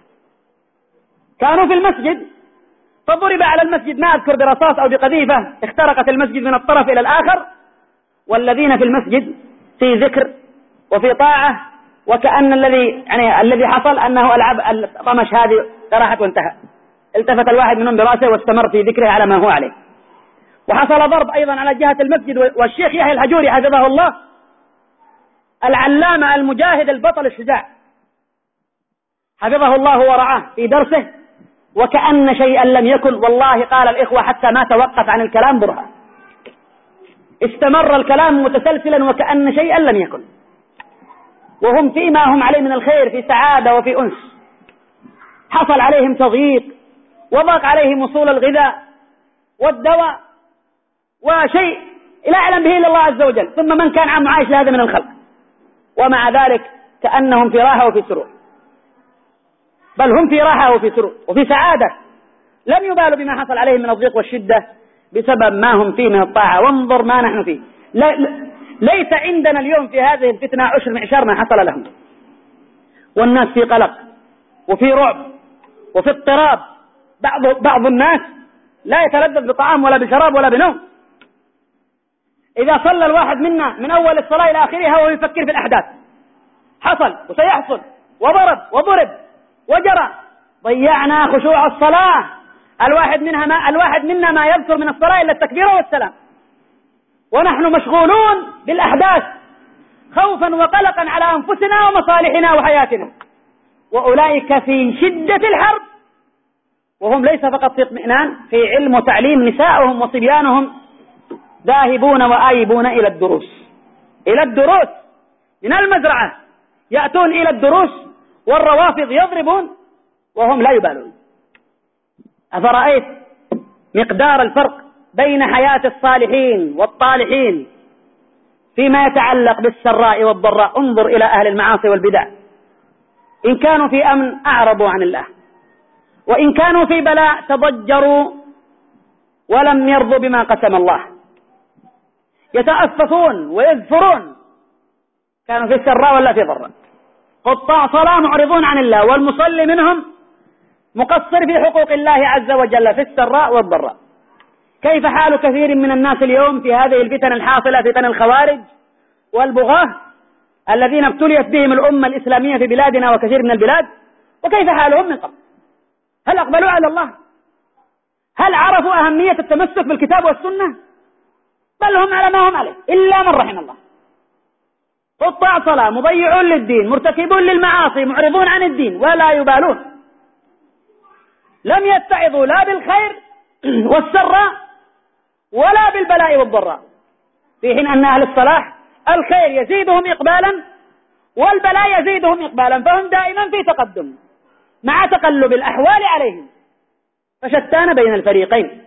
كانوا في المسجد فضرب على المسجد، ما أذكر برصاص أو بقذيفة، اخترقت المسجد من الطرف إلى الآخر، والذين في المسجد في ذكر وفي طاعة، وكأن الذي يعني الذي حصل أنه ألعب الطمش هذه راحت وانتهى. التفت الواحد منهم برأسه واستمر في ذكره على ما هو عليه. وحصل ضرب أيضا على جهة المسجد، والشيخ يحيى الحجوري حفظه الله، العلامة المجاهد البطل الشجاع حفظه الله ورعاه، في درسه وكأن شيئا لم يكن، والله قال الإخوة حتى ما توقف عن الكلام برهة، استمر الكلام متسلسلا وكأن شيئا لم يكن، وهم فيما هم عليه من الخير في سعادة وفي أنس. حصل عليهم تضييق وضاق عليهم وصول الغذاء والدواء وشيء لا يعلم به إلا الله عز وجل، ثم من كان عم عايش لهذا من الخلق، ومع ذلك كأنهم في راحة وفي سرور، بل هم في راحة وفي سرور وفي سعادة، لم يبالوا بما حصل عليهم من الضيق والشدة بسبب ما هم فيه من الطاعة. وانظر ما نحن فيه، ليس عندنا اليوم في هذه الفتنة عشر معشار ما حصل لهم، والناس في قلق وفي رعب وفي اضطراب. بعض, بعض الناس لا يتلذذ بطعام ولا بشراب ولا بنوم. إذا صلى الواحد منا من أول الصلاة إلى آخرها وهو يفكر في الأحداث، حصل وسيحصل وضرب وضرب وجرى، ضيعنا خشوع الصلاة. الواحد منها ما الواحد منا ما يذكر من الصلاة إلا التكبير والسلام، ونحن مشغولون بالأحداث خوفا وقلقا على أنفسنا ومصالحنا وحياتنا. وأولئك في شدة الحرب وهم ليس فقط في اطمئنان، في علم وتعليم، نساءهم وصبيانهم ذاهبون وآيبون إلى الدروس إلى الدروس من المزرعة يأتون إلى الدروس والروافض يضربون وهم لا يبالون. أفرأيت مقدار الفرق بين حياة الصالحين والطالحين فيما يتعلق بالسراء والضراء؟ انظر إلى أهل المعاصي والبدع، إن كانوا في أمن أعرضوا عن الله، وإن كانوا في بلاء تضجروا ولم يرضوا بما قسم الله، يتأففون ويذفرون، كانوا في السراء ولا في ضراء. قطاع صلاة معرضون عن الله، والمصلي منهم مقصر في حقوق الله عز وجل في السراء والضراء. كيف حال كثير من الناس اليوم في هذه الفتن الحاصلة، فتن الخوارج والبغاة الذين ابتليت بهم الأمة الإسلامية في بلادنا وكثير من البلاد؟ وكيف حالهم من قبل؟ هل أقبلوا على الله؟ هل عرفوا أهمية التمسك بالكتاب والسنة؟ بل هم على ما هم عليه إلا من رحم الله. قطاع صلاة، مضيعون للدين، مرتكبون للمعاصي، معرضون عن الدين ولا يبالون. لم يتعظوا لا بالخير والسراء ولا بالبلاء والضراء، في حين أن أهل الصلاح الخير يزيدهم إقبالا والبلاء يزيدهم إقبالا، فهم دائما في تقدم مع تقلب الأحوال عليهم، فشتان بين الفريقين.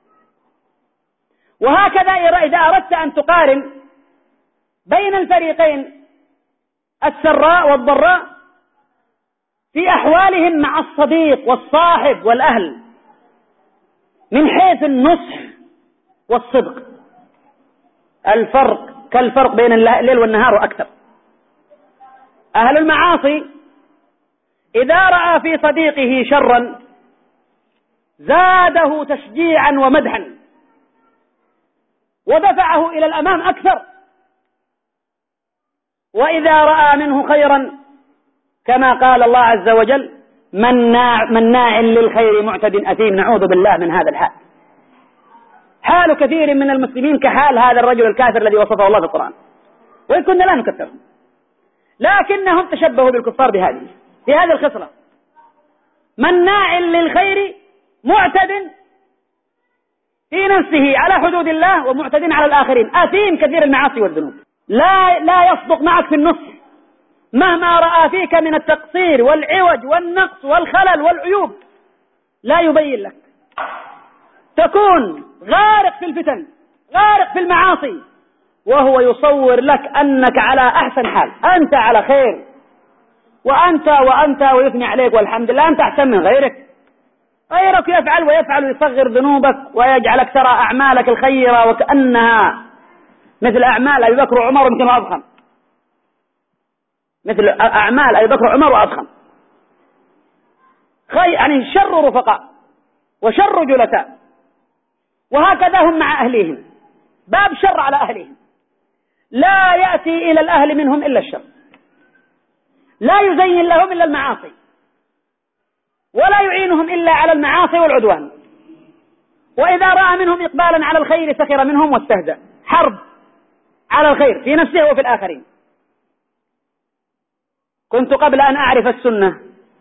وهكذا إذا أردت أن تقارن بين الفريقين السراء والضراء في أحوالهم مع الصديق والصاحب والأهل من حيث النصح والصدق، الفرق كالفرق بين الليل والنهار وأكثر. أهل المعاصي إذا رأى في صديقه شرا زاده تشجيعا ومدحا ودفعه إلى الأمام أكثر، وإذا رأى منه خيرا كما قال الله عز وجل مناع, مناع للخير معتد أثيم. نعوذ بالله من هذا الحال. حال كثير من المسلمين كحال هذا الرجل الكافر الذي وصفه الله في القرآن، وإن كنا لا نكفرهم، لكنهم تشبهوا بالكفار بهذه في هذه الخصلة: مناع للخير معتد في نفسه على حدود الله ومعتد على الآخرين، أثيم كثير المعاصي والذنوب. لا لا يصدق معك في النصح مهما رأى فيك من التقصير والعوج والنقص والخلل والعيوب، لا يبين لك. تكون غارق في الفتن، غارق في المعاصي، وهو يصور لك أنك على أحسن حال، أنت على خير، وأنت وأنت ويثني عليك والحمد لله، أنت أحسن من غيرك. غيرك يفعل ويفعل ويصغر ذنوبك ويجعلك ترى أعمالك الخيرة وكأنها مثل أعمال أبي بكر وعمر يمكن وأضخم، مثل أعمال أبي بكر وعمر وأضخم. خي يعني شر رفقاء وشر جلساء، وهكذا هم مع أهليهم، باب شر على أهلهم، لا يأتي إلى الأهل منهم إلا الشر، لا يزين لهم إلا المعاصي، ولا يعينهم إلا على المعاصي والعدوان، وإذا رأى منهم إقبالا على الخير سخر منهم واستهزأ. حرب على الخير في نفسه وفي الآخرين. كنت قبل أن أعرف السنة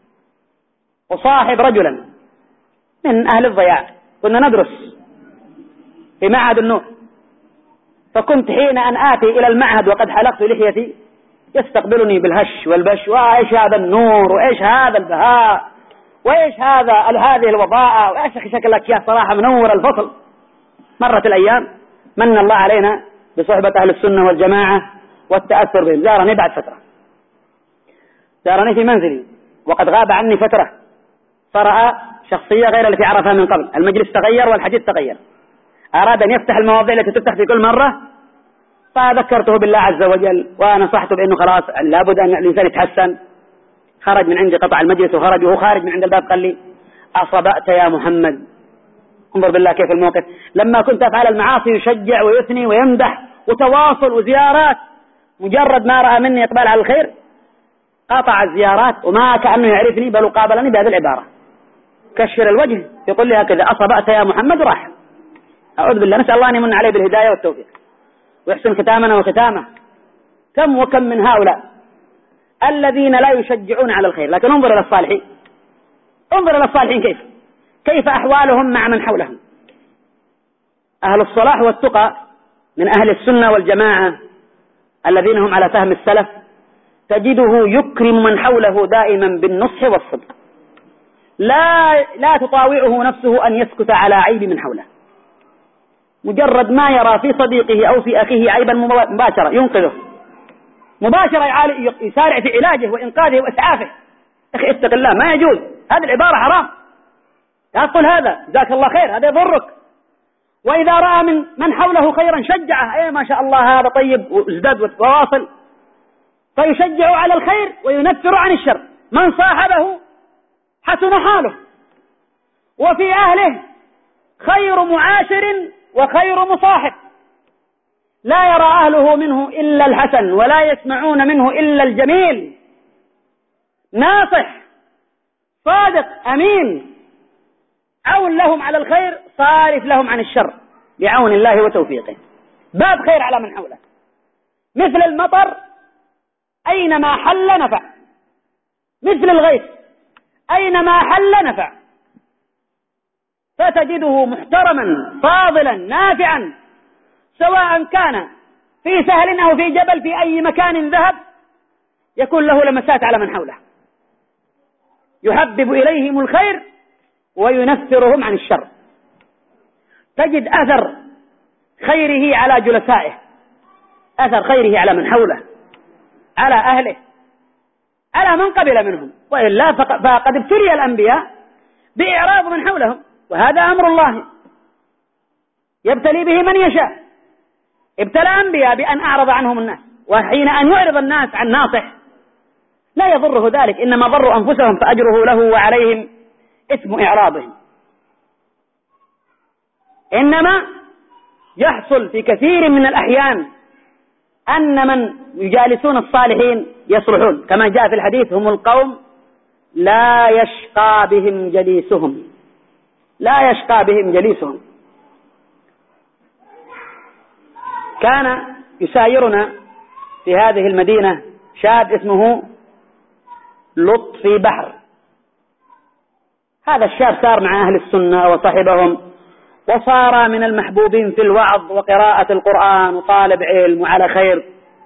أصاحب رجلا من أهل الضياع، كنا ندرس في معهد النور، فكنت حين أن آتي إلى المعهد وقد حلقت لحيتي يستقبلني بالهش والبش، وإيش هذا النور، وإيش هذا البهاء، وإيش هذا هذه الوضاءة، وإيش شكلك يا صراحة منور الفصل. مرت الأيام، من الله علينا بصحبة أهل السنة والجماعة والتأثر بهم. زارني بعد فترة، زارني في منزلي وقد غاب عني فترة، فرأى شخصية غير التي عرفها من قبل، المجلس تغير والحديث تغير، أراد أن يفتح المواضيع التي تفتح في كل مرة، فذكرته بالله عز وجل ونصحته بأنه خلاص لابد أن الإنسان يتحسن. خرج من عندي، قطع المجلس وخرج، وهو خارج من عند الباب قال لي: أصبأت يا محمد. انظر بالله كيف الموقف، لما كنت أفعل المعاصي يشجع ويثني ويمدح وتواصل وزيارات، مجرد ما رأى مني إقبال على الخير قطع الزيارات، وما كأنه يعرفني، بل قابلني بهذه العبارة: كشر الوجه، يقول لي هكذا: أصبأت يا محمد، راح. أعوذ بالله، نسأل الله أن يمن عليه بالهداية والتوفيق ويحسن ختامنا وختامه. كم وكم من هؤلاء الذين لا يشجعون على الخير. لكن انظر إلى الصالحين، انظر إلى الصالحين كيف كيف أحوالهم مع من حولهم. أهل الصلاح والتقى من أهل السنة والجماعة الذين هم على فهم السلف تجده يكرم من حوله دائما بالنصح والصدق، لا لا تطاوعه نفسه أن يسكت على عيب من حوله، مجرد ما يرى في صديقه أو في أخيه عيبا مباشرة ينقذه، مباشرة يسارع في علاجه وإنقاذه وإسعافه. أخي اتق الله، ما يجوز، هذه العبارة حرام، لا تقول هذا جزاك الله خير، هذا يضرك. وإذا رأى من من حوله خيرا شجعه، أي ما شاء الله هذا طيب وازداد وواصل، فيشجع على الخير وينفر عن الشر. من صاحبه حسن حاله، وفي أهله خير معاشر وخير مصاحب، لا يرى أهله منه إلا الحسن ولا يسمعون منه إلا الجميل، ناصح صادق أمين، عون لهم على الخير صارف لهم عن الشر بعون الله وتوفيقه، باب خير على من حوله. مثل المطر أينما حل نفع، مثل الغيث أينما حل نفع، فتجده محترما فاضلا نافعا، سواء كان في سهل أو في جبل، في أي مكان ذهب يكون له لمسات على من حوله، يحبب إليهم الخير وينفرهم عن الشر. تجد أثر خيره على جلسائه، أثر خيره على من حوله، على أهله، على من قبل منهم، وإلا فقد ابتلي الأنبياء بإعراض من حولهم، وهذا أمر الله يبتلي به من يشاء. ابتلى أنبياء بأن أعرض عنهم الناس، وحين أن يعرض الناس عن ناصح لا يضره ذلك، إنما ضروا أنفسهم، فأجره له وعليهم اسم إعراضهم. إنما يحصل في كثير من الأحيان أن من يجالسون الصالحين يصلحون، كما جاء في الحديث: هم القوم لا يشقى بهم جليسهم، لا يشقى بهم جليسهم. كان يسايرنا في هذه المدينة شاب اسمه لطفي بحر. هذا الشاب سار مع أهل السنة وصحبهم، وصار من المحبوبين في الوعظ وقراءة القرآن وطالب علم وعلى خير،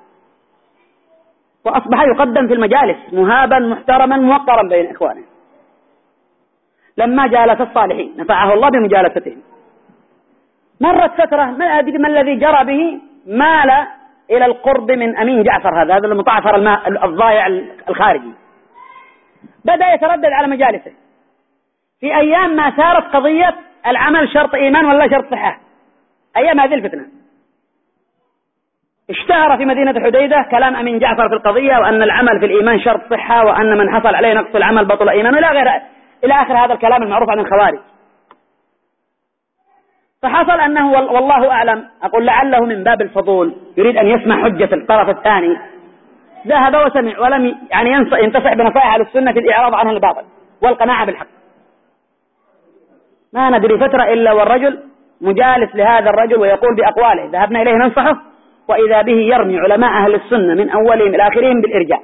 وأصبح يقدم في المجالس مهابا محترما موقرا بين إخوانه. لما جالس الصالحين نفعه الله بمجالستهم. مرت فترة، ما أدري ما الذي جرى به، مال إلى القرب من أمين جعفر، هذا هذا المطعفر الماء الضائع الخارجي، بدأ يتردد على مجالسه. في أيام ما سارت قضية العمل شرط إيمان ولا شرط صحة، أيام هذه الفتنة، اشتهر في مدينة حديدة كلام أمين جعفر في القضية، وأن العمل في الإيمان شرط صحة، وأن من حصل عليه نقص العمل بطل إيمان، إلى غير إلى آخر هذا الكلام المعروف عن الخوارج. فحصل أنه والله أعلم، أقول لعله من باب الفضول، يريد أن يسمع حجة الطرف الثاني، ذهب وسمع ولم يعني ينتصح بنصائح على السنة في الإعراض عنها الباطل والقناعة بالحق. ما ندري فترة إلا والرجل مجالس لهذا الرجل ويقول بأقواله، ذهبنا إليه ننصحه، وإذا به يرمي علماء أهل السنة من أولهم إلى آخرهم بالإرجاء.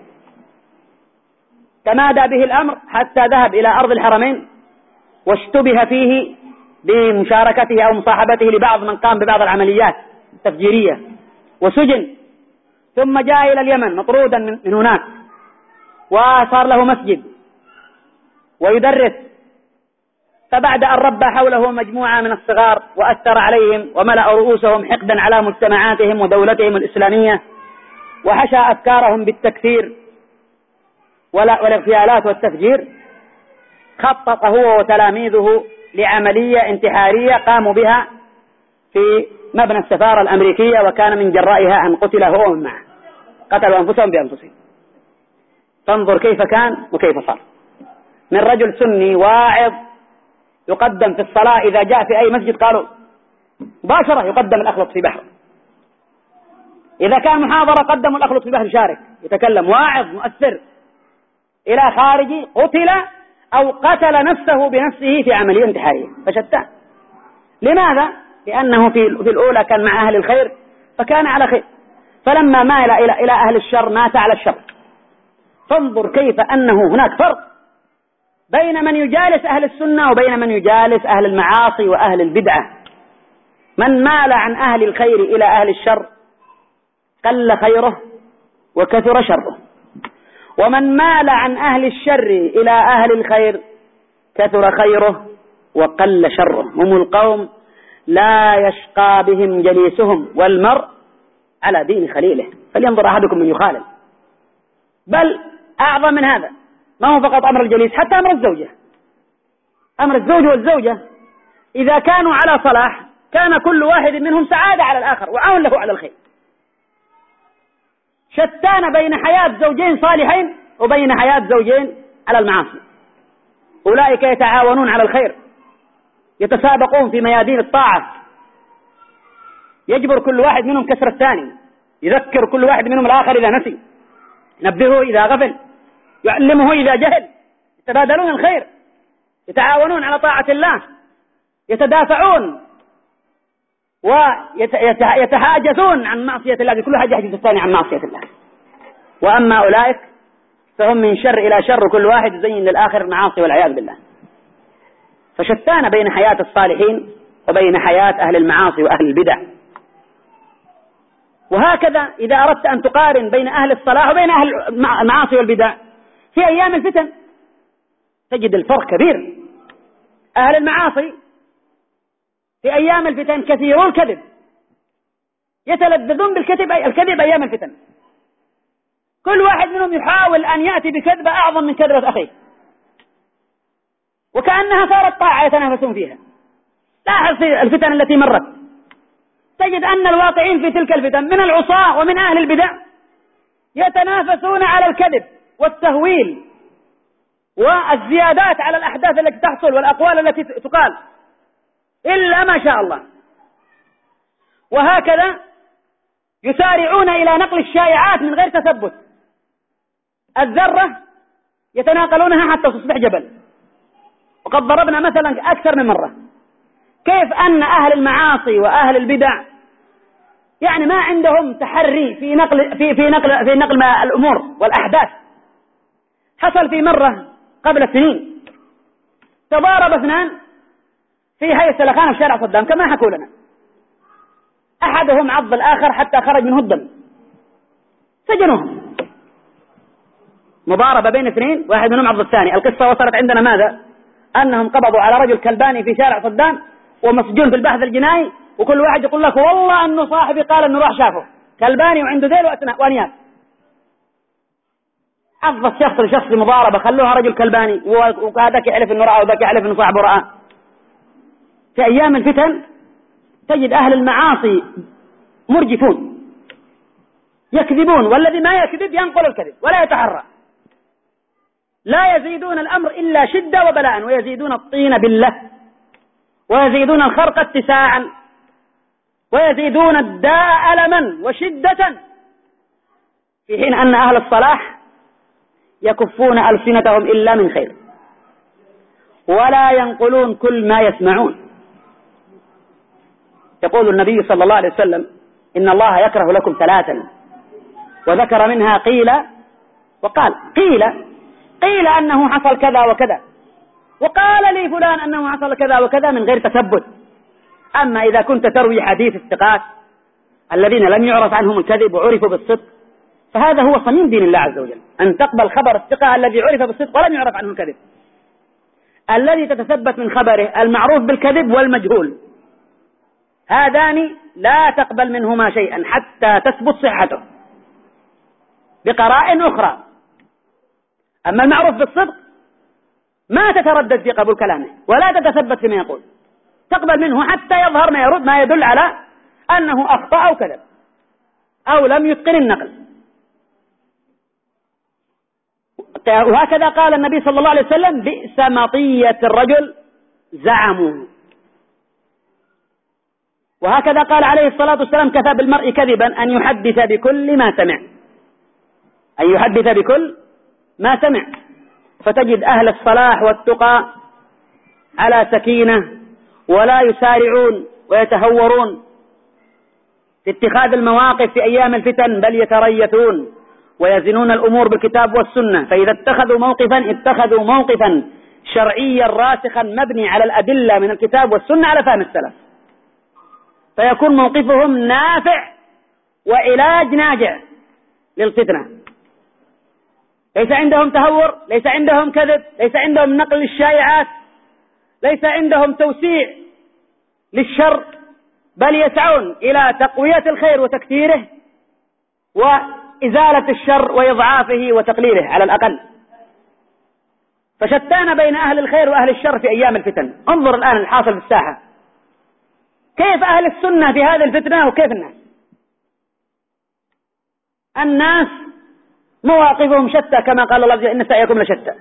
تمادى به الأمر حتى ذهب إلى أرض الحرمين، واشتبه فيه بمشاركته أو مصاحبته لبعض من قام ببعض العمليات التفجيرية، وسجن، ثم جاء إلى اليمن مطرودا من هناك، وصار له مسجد ويدرس. فبعد أن ربى حوله مجموعة من الصغار وأثر عليهم وملأ رؤوسهم حقدا على مجتمعاتهم ودولتهم الإسلامية، وحشى أفكارهم بالتكفير والاغتيالات والتفجير، خطط هو وتلاميذه لعملية انتحارية قاموا بها في مبنى السفارة الأمريكية، وكان من جرائها أن قتل هو ومن معه، قتلوا أنفسهم بأنفسهم. فانظر كيف كان وكيف صار، من رجل سني واعظ يقدم في الصلاة، إذا جاء في أي مسجد قالوا مباشرة يقدم الأخلط في بحر، إذا كان محاضرة قدموا الأخلط في بحر شارك يتكلم، واعظ مؤثر، إلى خارجي قتل أو قتل نفسه بنفسه في عملية انتحارية، فشتان. لماذا؟ لأنه في الأولى كان مع أهل الخير فكان على خير، فلما مال إلى إلى أهل الشر مات على الشر. فانظر كيف أنه هناك فرق بين من يجالس أهل السنة وبين من يجالس أهل المعاصي وأهل البدعة. من مال عن أهل الخير إلى أهل الشر قل خيره وكثر شره. ومن مال عن أهل الشر إلى أهل الخير كثر خيره وقل شره. هم القوم لا يشقى بهم جليسهم، والمرء على دين خليله، فلينظر أحدكم من يخالل. بل أعظم من هذا، ما هو فقط أمر الجليس، حتى أمر الزوجة. أمر الزوج والزوجة إذا كانوا على صلاح كان كل واحد منهم سعادة على الآخر وعون له على الخير. شتان بين حياة زوجين صالحين وبين حياة زوجين على المعاصي. أولئك يتعاونون على الخير، يتسابقون في ميادين الطاعة، يجبر كل واحد منهم كسر الثاني، يذكر كل واحد منهم الآخر إذا نسي، ينبهه إذا غفل، يعلمه إذا جهل، يتبادلون الخير، يتعاونون على طاعة الله، يتدافعون ويتحاجزون عن معصية الله، كل واحد يحجز الثاني عن معصية الله. وأما أولئك فهم من شر إلى شر، كل واحد يزين للآخر المعاصي والعياذ بالله. فشتان بين حياة الصالحين وبين حياة أهل المعاصي وأهل البدع. وهكذا إذا أردت أن تقارن بين أهل الصلاح وبين أهل المعاصي والبدع في أيام الفتن تجد الفرق كبير. أهل المعاصي في أيام الفتن كثيرون الكذب، يتلذذون بالكذب الكذب أيام الفتن، كل واحد منهم يحاول أن يأتي بكذبة أعظم من كذبة أخيه، وكأنها صارت طاعة يتنافسون فيها. لاحظ الفتن التي مرت، تجد أن الواقعين في تلك الفتن من العصاة ومن أهل البدع يتنافسون على الكذب والتهويل والزيادات على الأحداث التي تحصل والأقوال التي تقال إلا ما شاء الله. وهكذا يسارعون إلى نقل الشائعات من غير تثبت، الذرة يتناقلونها حتى تصبح جبل. وقد ضربنا مثلا أكثر من مرة كيف أن أهل المعاصي وأهل البدع يعني ما عندهم تحري في نقل في في نقل في نقل الأمور والأحداث. حصل في مرة قبل سنين تضارب اثنان في حي السلخانة في شارع صدام كما حكوا لنا، أحدهم عض الآخر حتى خرج منه الدم، سجنوهم. مضاربة بين اثنين، واحد منهم عض الثاني. القصة وصلت عندنا ماذا؟ أنهم قبضوا على رجل كلباني في شارع صدام ومسجون في البحث الجنائي، وكل واحد يقول لك والله أنه صاحبي قال أنه راح شافه كلباني وعنده ذيل وأنياب. عض الشخص لشخص مضاربة، خلوها رجل كلباني وهذاك يحلف أنه رأى وذاك يحلف أنه صاحبه رأى. في أيام الفتن تجد أهل المعاصي مرجفون يكذبون، والذي ما يكذب ينقل الكذب ولا يتحرى، لا يزيدون الأمر إلا شدة وبلاء، ويزيدون الطين بالله، ويزيدون الخرق اتساعا، ويزيدون الداء ألما وشدة، في حين أن أهل الصلاح يكفون ألسنتهم إلا من خير ولا ينقلون كل ما يسمعون. يقول النبي صلى الله عليه وسلم إن الله يكره لكم ثلاثا، وذكر منها قيل وقال. قيل قيل أنه حصل كذا وكذا، وقال لي فلان أنه حصل كذا وكذا من غير تثبت. أما إذا كنت تروي حديث الثقات الذين لم يعرف عنهم الكذب وعرفوا بالصدق، فهذا هو صميم دين الله عز وجل، أن تقبل خبر الثقة الذي عرف بالصدق ولم يعرف عنه الكذب، الذي تتثبت من خبره المعروف بالكذب والمجهول، هذان لا تقبل منهما شيئا حتى تثبت صحته بقرائن أخرى. أما المعروف بالصدق ما تتردد في قبول كلامه ولا تتثبت فيما يقول، تقبل منه حتى يظهر ما يرد ما يدل على أنه أخطأ أو كذب أو لم يتقن النقل. وهكذا قال النبي صلى الله عليه وسلم بئس مطية الرجل زعموا. وهكذا قال عليه الصلاة والسلام كفى بالمرء كذبا أن يحدث بكل ما سمع، أن يحدث بكل ما سمع. فتجد أهل الصلاح والتقى على سكينة ولا يسارعون ويتهورون في اتخاذ المواقف في أيام الفتن، بل يتريثون ويزنون الأمور بالكتاب والسنة. فإذا اتخذوا موقفا اتخذوا موقفا شرعيا راسخا مبني على الأدلة من الكتاب والسنة على فهم السلف، فيكون موقفهم نافع وعلاج ناجع للفتنة. ليس عندهم تهور، ليس عندهم كذب، ليس عندهم نقل للشائعات، ليس عندهم توسيع للشر، بل يسعون إلى تقوية الخير وتكثيره وإزالة الشر وإضعافه وتقليله على الأقل. فشتان بين أهل الخير وأهل الشر في أيام الفتن. انظر الآن الحاصل في الساحة، كيف أهل السنة في هذه الفتنة وكيف الناس. الناس مواقفهم شتى كما قال الله إن سعيكم لشتى.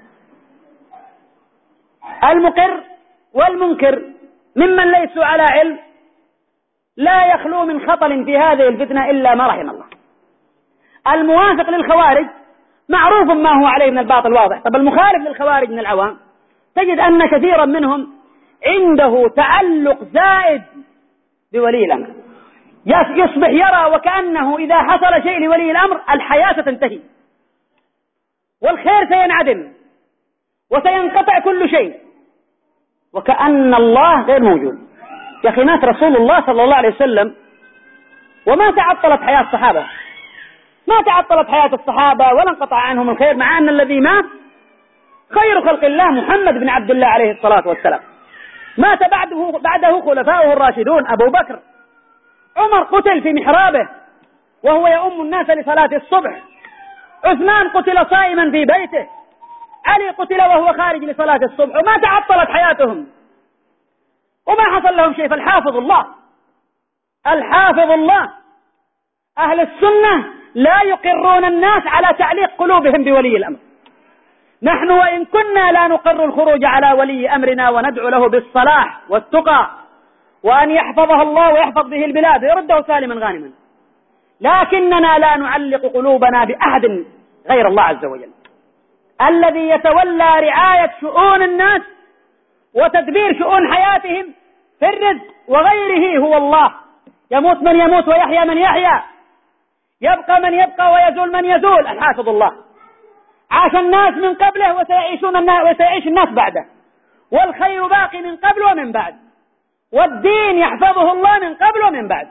المقر والمنكر ممن ليسوا على علم لا يخلو من خطل في هذه الفتنة إلا ما رحم الله. الموافق للخوارج معروف ما هو عليه من الباطل واضح. طب المخالف للخوارج من العوام تجد أن كثيرا منهم عنده تعلق زائد بولي الأمر، يصبح يرى وكأنه إذا حصل شيء لولي الأمر الحياة تنتهي والخير سينعدم وسينقطع كل شيء، وكأن الله غير موجود. يا أخي مات رسول الله صلى الله عليه وسلم وما تعطلت حياة الصحابة، ما تعطلت حياة الصحابة ولا انقطع عنهم الخير، مع أن الذي مات خير خلق الله محمد بن عبد الله عليه الصلاة والسلام. مات بعده, بعده خلفاؤه الراشدون، أبو بكر، عمر قتل في محرابه وهو يؤم الناس لصلاة الصبح، عثمان قتل صائما في بيته، علي قتل وهو خارج لصلاة الصبح، وما تعطلت حياتهم وما حصل لهم شيء. فالحافظ الله، الحافظ الله. أهل السنة لا يقرون الناس على تعليق قلوبهم بولي الأمر. نحن وإن كنا لا نقر الخروج على ولي أمرنا وندعو له بالصلاح والتقى وأن يحفظه الله ويحفظ به البلاد ويرده سالما غانما، لكننا لا نعلق قلوبنا بأحد غير الله عز وجل. الذي يتولى رعاية شؤون الناس وتدبير شؤون حياتهم في الرزق وغيره هو الله. يموت من يموت ويحيى من يحيى، يبقى من يبقى ويزول من يزول، الحافظ الله. عاش الناس من قبله وسيعيشون الناس وسيعيش الناس بعده، والخير باقي من قبل ومن بعد، والدين يحفظه الله من قبل ومن بعد.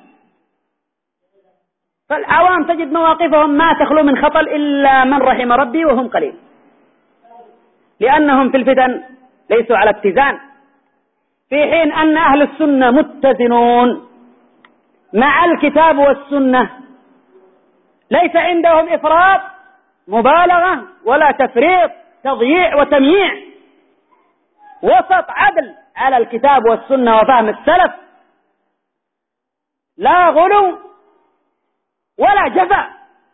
فالعوام تجد مواقفهم ما تخلو من خطل إلا من رحم ربي وهم قليل، لأنهم في الفتن ليسوا على اتزان، في حين أن أهل السنة متزنون مع الكتاب والسنة، ليس عندهم إفراط مبالغة ولا تفريط تضييع وتمييع، وسط عدل على الكتاب والسنة وفهم السلف، لا غلو ولا جفاء،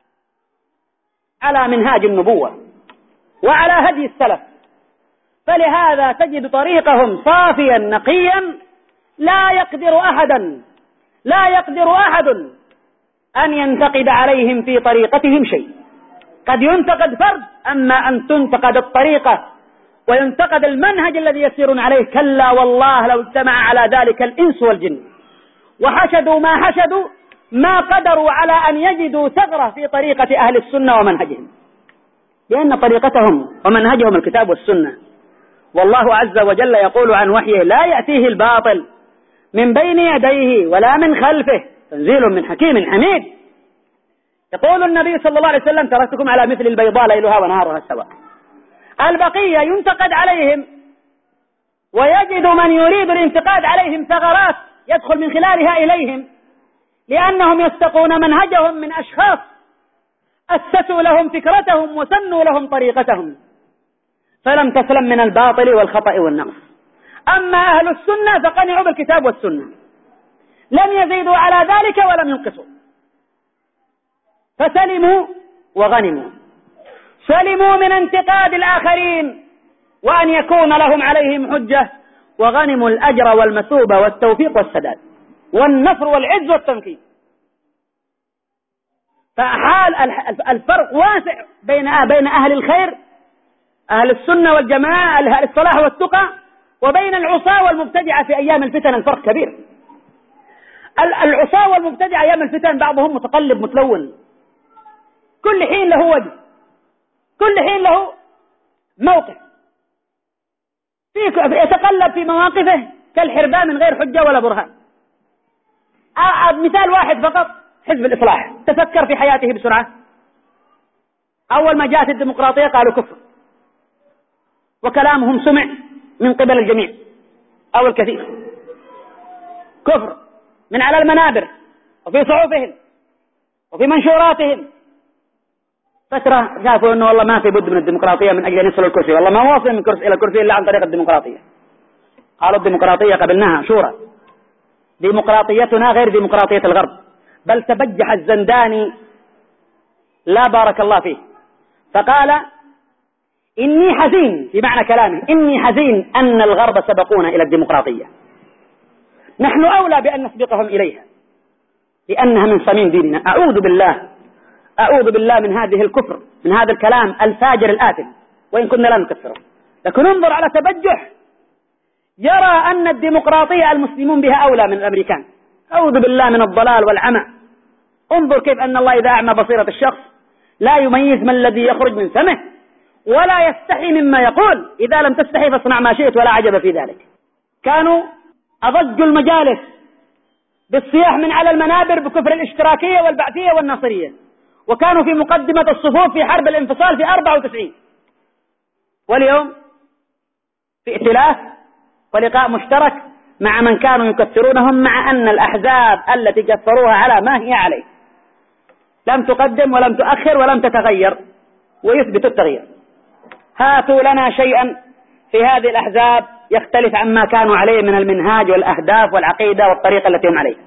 على منهاج النبوة وعلى هدي السلف. فلهذا تجد طريقهم صافيا نقيا، لا يقدر أحدا لا يقدر أحد أن ينتقد عليهم في طريقتهم شيء. قد ينتقد فرد، أما أن تنتقد الطريقة وينتقد المنهج الذي يسيرون عليه، كلا والله لو اجتمع على ذلك الإنس والجن وحشدوا ما حشدوا ما قدروا على أن يجدوا ثغرة في طريقة أهل السنة ومنهجهم، لأن طريقتهم ومنهجهم الكتاب والسنة. والله عز وجل يقول عن وحيه لا يأتيه الباطل من بين يديه ولا من خلفه تنزيل من حكيم حميد. يقول النبي صلى الله عليه وسلم تركتكم على مثل البيضاء ليلها ونهارها سواء. البقية ينتقد عليهم ويجد من يريد الانتقاد عليهم ثغرات يدخل من خلالها إليهم، لأنهم يستقون منهجهم من أشخاص أسسوا لهم فكرتهم وسنوا لهم طريقتهم، فلم تسلم من الباطل والخطأ والنقص. أما أهل السنة فقنعوا بالكتاب والسنة، لم يزيدوا على ذلك ولم ينقصوا، فسلموا وغنموا، سلموا من انتقاد الآخرين وأن يكون لهم عليهم حجة، وغنموا الأجر والمثوبة والتوفيق والسداد والنصر والعز والتمكين. فحال الفرق واسع بين بين أهل الخير أهل السنة والجماعة أهل الصلاح والتقى وبين العصاة والمبتدعة في أيام الفتن. الفرق كبير. العصاة والمبتدعة أيام الفتن بعضهم متقلب متلون، كل حين له وجه، كل حين له موقف، يتقلب في مواقفه كالحرباء من غير حجة ولا برهان. مثال واحد فقط، حزب الإصلاح، تفكر في حياته بسرعة. أول ما جاءت الديمقراطية قالوا كفر، وكلامهم سمع من قبل الجميع أو الكثير، كفر من على المنابر وفي صحفهم وفي منشوراتهم. فترة شافوا أنه والله ما في بد من الديمقراطية من أجل أن يصلوا الكرسي، والله ما واصل من كرسي إلى الكرسي إلا عن طريق الديمقراطية. قالوا الديمقراطية قبلناها شورى، ديمقراطيتنا غير ديمقراطية الغرب. بل تبجح الزنداني لا بارك الله فيه فقال إني حزين، في معنى كلامه إني حزين أن الغرب سبقونا إلى الديمقراطية، نحن أولى بأن نسبقهم إليها لأنها من صميم ديننا. أعوذ بالله أعوذ بالله من هذه الكفر، من هذا الكلام الفاجر الآثم، وإن كنا لا نكفره. لكن انظر على تبجح، يرى أن الديمقراطية المسلمون بها أولى من الأمريكان. أعوذ بالله من الضلال والعمى. انظر كيف أن الله إذا أعمى بصيرة الشخص لا يميز ما الذي يخرج من فمه ولا يستحي مما يقول. إذا لم تستحي فاصنع ما شئت ولا عجب في ذلك. كانوا أضجوا المجالس بالصياح من على المنابر بكفر الاشتراكية والبعثية والناصرية، وكانوا في مقدمة الصفوف في حرب الانفصال في أربعة وتسعين، واليوم في ائتلاف ولقاء مشترك مع من كانوا يكفرونهم، مع أن الأحزاب التي كفروها على ما هي عليه لم تقدم ولم تؤخر ولم تتغير، ويثبت التغيير. هاتوا لنا شيئا في هذه الأحزاب يختلف عما كانوا عليه من المنهاج والأهداف والعقيدة والطريقة التي هم عليها.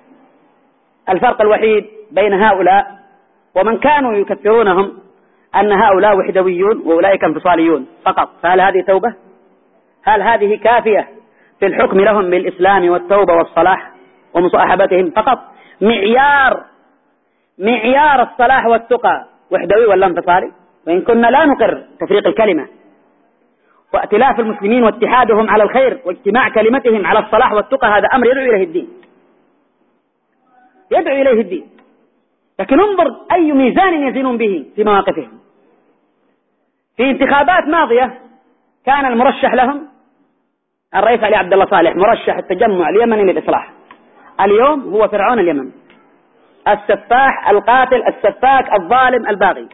الفرق الوحيد بين هؤلاء ومن كانوا يكفرونهم أن هؤلاء وحدويون وأولئك انفصاليون فقط. فهل هذه توبة؟ هل هذه كافية في الحكم لهم بالإسلام والتوبة والصلاح ومصاحبتهم فقط؟ معيار معيار الصلاح والتقى وحدوي ولا انفصالي؟ وإن كنا لا نقر تفريق الكلمة وائتلاف المسلمين واتحادهم على الخير واجتماع كلمتهم على الصلاح والتقى، هذا أمر يدعو إليه الدين يدعو إليه الدين. لكن انظر أي ميزان يزنون به في مواقفهم. في انتخابات ماضية كان المرشح لهم الرئيس علي عبد الله صالح، مرشح التجمع اليمني للإصلاح. اليوم هو فرعون اليمن، السفاح القاتل السفاك الظالم الباغي.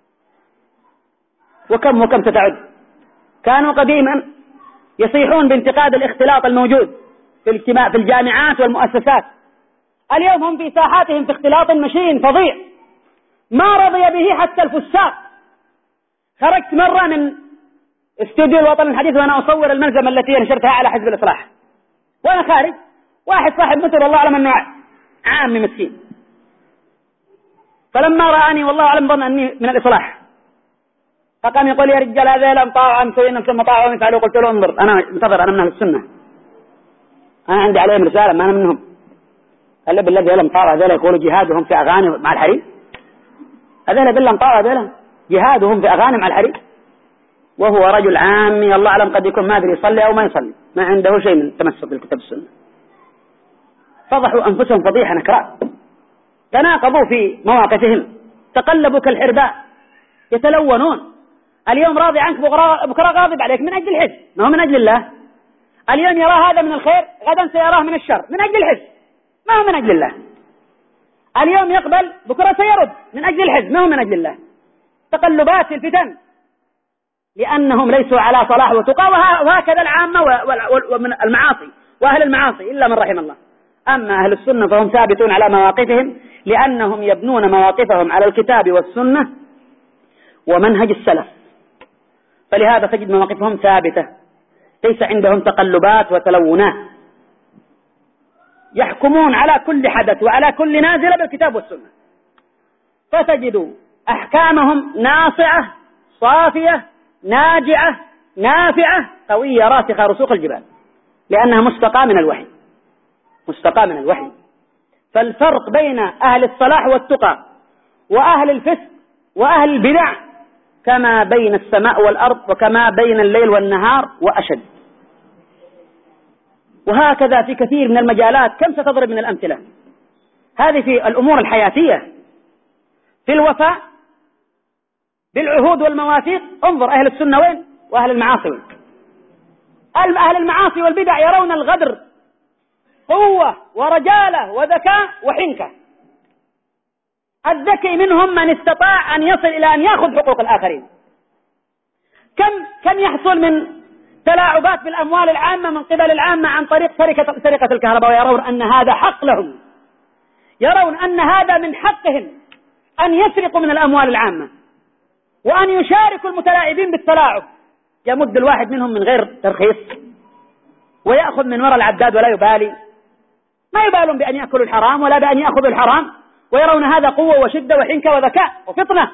وكم وكم ستعد. كانوا قديما يصيحون بانتقاد الاختلاط الموجود في في الجامعات والمؤسسات، اليوم هم في ساحاتهم في اختلاط مشين فظيع ما رضي به حتى الفساق. خرجت مرة من استوديو الوطن الحديث وأنا أصور الملزمة التي نشرتها على حزب الإصلاح، وأنا خارج واحد صاحب مثل والله أعلم أنه عامي مسكين، فلما رآني والله أعلم ظن أني من الإصلاح فقام يقول يا رجال هذا لم طاعوا مسوين نفسهم طاعوا ومفعلوا. قلت له انظر أنا انتظر، أنا من أهل السنة، أنا عندي عليهم رسالة ما أنا منهم. قال لي بالله لم طاعوا هذول يقولوا جهادهم في أغاني مع الحريم، هذول بالله طاعوا هذول جهادهم في أغاني مع الحريم، وهو رجل عامي الله أعلم قد يكون ما أدري يصلي أو ما يصلي، ما عنده شيء من تمسك بالكتاب السنة. فضحوا أنفسهم فضيحة نكراء، تناقضوا في مواقفهم، تقلبوا كالحرباء يتلونون. اليوم راضي عنك بكرة غاضب عليك من أجل الحزب، ما هو من أجل الله. اليوم يرى هذا من الخير غدا سيراه من الشر من أجل الحزب، ما هو من أجل الله. اليوم يقبل بكرة سيرد من أجل الحزب، ما هو من أجل الله. تقلبات في الفتن لأنهم ليسوا على صلاح وتقى، وهكذا العامة ومن المعاصي وأهل المعاصي إلا من رحم الله. أما أهل السنة فهم ثابتون على مواقفهم لأنهم يبنون مواقفهم على الكتاب والسنة ومنهج السلف، فلهذا تجد مواقفهم ثابتة ليس عندهم تقلبات وتلونات، يحكمون على كل حدث وعلى كل نازلة بالكتاب والسنة، فتجد أحكامهم ناصعة صافية ناجعة نافعة قوية راسخة رسوخ الجبال، لأنها مستقى من الوحي مستقى من الوحي. فالفرق بين أهل الصلاح والتقى وأهل الفسق وأهل البدع كما بين السماء والأرض وكما بين الليل والنهار وأشد. وهكذا في كثير من المجالات، كم ستضرب من الأمثلة هذه في الأمور الحياتية، في الوفاء بالعهود والمواثيق. انظر أهل السنة وين وأهل المعاصي وين. أهل المعاصي والبدع يرون الغدر قوة ورجالة وذكاء وحنكة، الذكي منهم من استطاع أن يصل إلى أن يأخذ حقوق الآخرين. كم كم يحصل من تلاعبات بالأموال العامة من قبل العامة عن طريق سرقة سرقة الكهرباء، ويرون أن هذا حق لهم، يرون أن هذا من حقهم أن يسرقوا من الأموال العامة وأن يشاركوا المتلاعبين بالتلاعب. يمد الواحد منهم من غير ترخيص ويأخذ من وراء العداد ولا يبالي، ما يبالون بأن يأكلوا الحرام ولا بأن يأخذوا الحرام، ويرون هذا قوة وشدة وحنكة وذكاء وفطنة،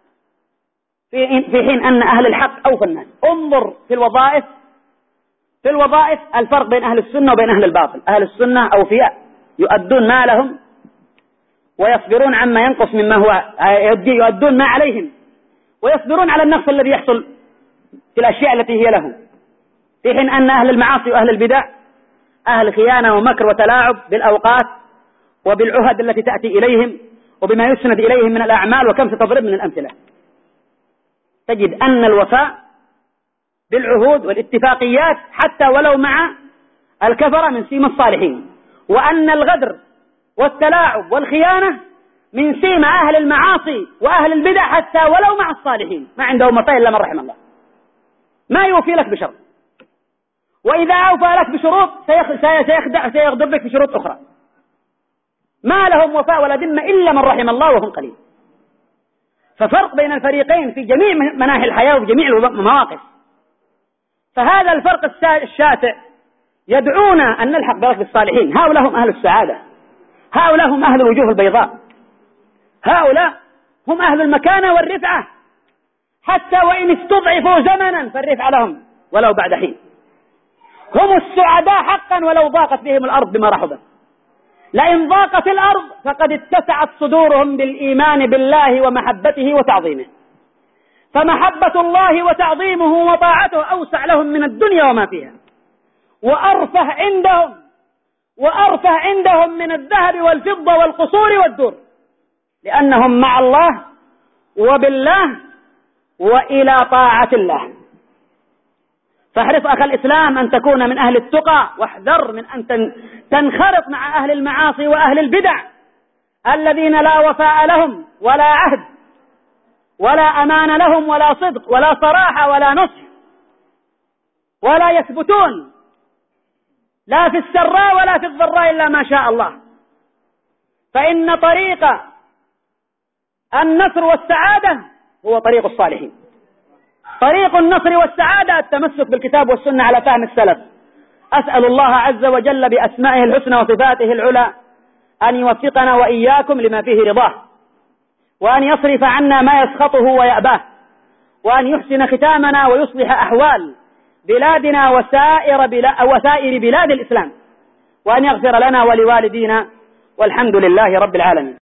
في حين أن أهل الحق أوفى الناس. انظر في الوظائف في الوظائف الفرق بين أهل السنة وبين أهل الباطل. أهل السنة أوفياء يؤدون ما لهم ويصبرون عما ينقص مما هو، يؤدون ما عليهم ويصبرون على النقص الذي يحصل في الأشياء التي هي لهم، في حين أن أهل المعاصي وأهل البدع أهل خيانة ومكر وتلاعب بالأوقات وبالعهد التي تأتي إليهم وبما يسند إليهم من الأعمال. وكم ستضرب من الأمثلة. تجد أن الوفاء بالعهود والاتفاقيات حتى ولو مع الكفرة من سيم الصالحين، وأن الغدر والتلاعب والخيانة من سيم أهل المعاصي وأهل البدع حتى ولو مع الصالحين. ما عندهم وفاء إلا من رحم الله، ما يوفي لك بشرط، وإذا أوفى لك بشروط سيخدع سيغدر بك بشروط أخرى. ما لهم وفاء ولا ذمة إلا من رحم الله وهم قليل. ففرق بين الفريقين في جميع مناحي الحياة وفي جميع المواقف. فهذا الفرق الشاسع يدعونا أن نلحق بركب الصالحين. هؤلاء هم أهل السعادة، هؤلاء هم أهل الوجوه البيضاء، هؤلاء هم أهل المكانة والرفعة، حتى وإن استضعفوا زمنا فالرفعة لهم ولو بعد حين. هم السعداء حقا ولو ضاقت بهم الأرض بما رحبت. لئن ضاقت الأرض فقد اتسعت صدورهم بالإيمان بالله ومحبته وتعظيمه، فمحبة الله وتعظيمه وطاعته أوسع لهم من الدنيا وما فيها، وأرفه عندهم وأرفه عندهم من الذهب والفضة والقصور والدور، لأنهم مع الله وبالله وإلى طاعة الله. فاحرص أخي الإسلام أن تكون من أهل التقى، واحذر من أن تنخرط مع أهل المعاصي وأهل البدع الذين لا وفاء لهم ولا عهد ولا أمان لهم ولا صدق ولا صراحة ولا نصح، ولا يثبتون لا في السراء ولا في الضراء إلا ما شاء الله. فإن طريق النصر والسعادة هو طريق الصالحين. طريق النصر والسعادة التمسك بالكتاب والسنة على فهم السلف. أسأل الله عز وجل بأسمائه الحسنى وصفاته العلى أن يوفقنا وإياكم لما فيه رضاه، وأن يصرف عنا ما يسخطه ويأباه، وأن يحسن ختامنا ويصلح أحوال بلادنا وسائر بلاد, وسائر بلاد الإسلام، وأن يغفر لنا ولوالدينا، والحمد لله رب العالمين.